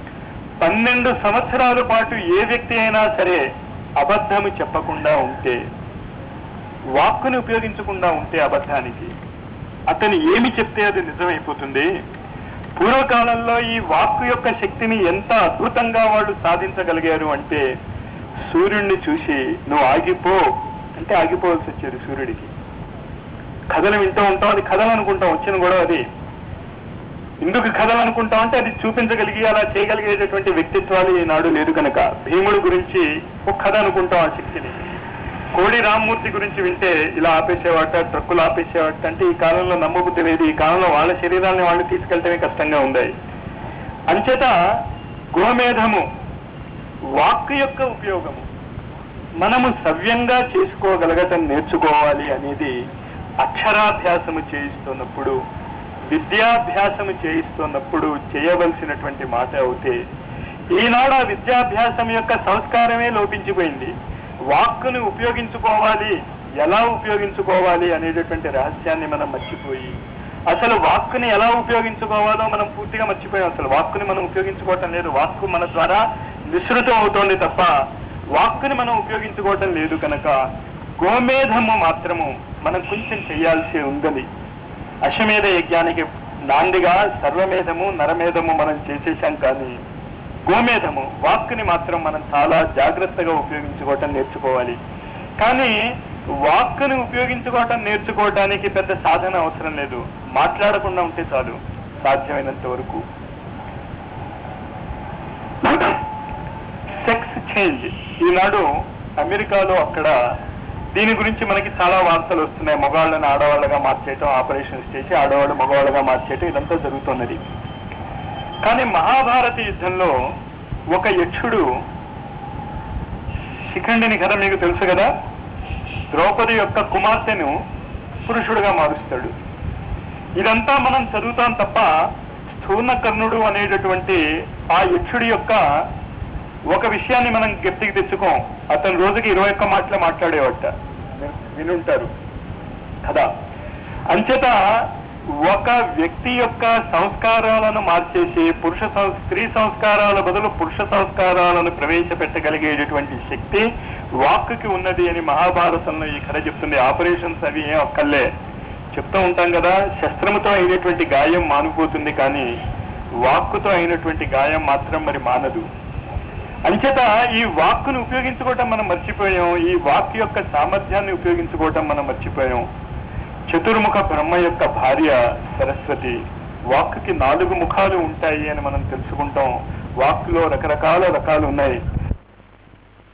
12 సంవత్సరాల పాటు ఏ వ్యక్తి అయినా సరే అబద్ధము చెప్పకుండా ఉంటే, వాక్కుని ఉపయోగించకుండా ఉంటే అబద్ధానికి, అతను ఏమి చెప్తే అది నిజమైపోతుంది. పూర్వకాలంలో ఈ వాక్కు యొక్క శక్తిని ఎంత అద్భుతంగా వాళ్ళు సాధించగలిగారు అంటే, సూర్యుడిని చూసి నువ్వు ఆగిపో అంటే ఆగిపోవాల్సి వచ్చేది సూర్యుడికి. కథలు వింటూ ఉంటాం, అది కథలు అనుకుంటాం, వచ్చిన గొడవ అది. ఎందుకు కథలు అనుకుంటాం అంటే అది చూపించగలిగి అలా చేయగలిగేటటువంటి వ్యక్తిత్వాలు ఈనాడు లేదు కనుక. భీముడు గురించి ఒక కథ అనుకుంటాం ఆ శక్తిని. కోడి రామ్మూర్తి గురించి వింటే ఇలా ఆపేసేవాట, ట్రక్కులు ఆపేసేవాట అంటే ఈ కాలంలో నమ్మబుద్ధి లేదు. ఈ కాలంలో వాళ్ళ శరీరాన్ని వాళ్ళు తీసుకెళ్తేనే కష్టంగా ఉంది. అంచేత గోమేధము వాక్ యొక్క ఉపయోగము మనము సవ్యంగా చేసుకోగలగటం నేర్చుకోవాలి అనేది అక్షరాభ్యాసము చేయిస్తున్నప్పుడు, విద్యాభ్యాసము చేయిస్తున్నప్పుడు చేయవలసినటువంటి మాట అవుతే, ఈనాడు ఆ విద్యాభ్యాసం యొక్క సంస్కారమే లోపించిపోయింది. వాక్కును ఉపయోగించుకోవాలి, ఎలా ఉపయోగించుకోవాలి అనేటటువంటి రహస్యాన్ని మనం మర్చిపోయి, అసలు వాక్కుని ఎలా ఉపయోగించుకోవాలో మనం పూర్తిగా మర్చిపోయాం. అసలు వాక్కుని మనం ఉపయోగించుకోవటం లేదు. వాక్కు మన ద్వారా విస్తృతం అవుతోంది తప్ప వాక్కుని మనం ఉపయోగించుకోవటం లేదు కనుక గోమేధము మాత్రము మనం కొంచెం చేయాల్సి ఉందని. అశ్వమేధ యజ్ఞానికి నాందిగా సర్వమేధము నరమేధము మనం చేసేసాం, కానీ గోమేధము వాక్కుని మాత్రం మనం చాలా జాగ్రత్తగా ఉపయోగించుకోవటం నేర్చుకోవాలి. కానీ వాక్కుని ఉపయోగించుకోవటం నేర్చుకోవటానికి పెద్ద సాధన అవసరం లేదు, మాట్లాడకుండా ఉంటే చాలు సాధ్యమైనంత వరకు. సెక్స్ చేంజ్ ఈనాడు అమెరికాలో అక్కడ దీని గురించి మనకి చాలా వార్తలు వస్తున్నాయి. మగవాళ్ళని ఆడవాళ్ళగా మార్చేయటం, ఆపరేషన్స్ చేసి ఆడవాళ్ళు మగవాళ్ళగా మార్చేయటం, ఇదంతా జరుగుతున్నది. కానీ మహాభారత యుద్ధంలో ఒక యక్షుడు, శిఖండిని కథ మీకు తెలుసు కదా, ద్రౌపది యొక్క కుమార్తెను పురుషుడుగా మారుస్తాడు. ఇదంతా మనం చదువుతాం తప్ప స్థూర్ణకర్ణుడు అనేటటువంటి ఆ యక్షుడి యొక్క ఒక విషయాన్ని మనం గట్టికి తెచ్చుకోం. అతను రోజుకి 21 మాటలు మాట్లాడేవాట, వినుంటారు కదా. అంచేత ఒక వ్యక్తి యొక్క సంస్కారాలను మార్చేసి స్త్రీ సంస్కారాల బదులు పురుష సంస్కారాలను ప్రవేశపెట్టగలిగేటటువంటి శక్తి వాక్కుకి ఉన్నది అని మహాభారతంలో ఈ కథ చెప్తుంది. ఆపరేషన్స్ అవి ఏం ఒక్కళ్ళే చెప్తూ ఉంటాం కదా, శస్త్రముతో అయినటువంటి గాయం మానిపోతుంది, కానీ వాక్కుతో అయినటువంటి గాయం మాత్రం మరి మానదు. అంచేత ఈ వాక్కును ఉపయోగించుకోవటం మనం మర్చిపోయాం, ఈ వాక్ యొక్క సామర్థ్యాన్ని ఉపయోగించుకోవటం మనం మర్చిపోయాం. చతుర్ముఖ బ్రహ్మ యొక్క భార్య సరస్వతి వాక్కి 4 ముఖాలు ఉంటాయి అని మనం తెలుసుకుంటాం. వాక్లో రకరకాల రకాలు ఉన్నాయి.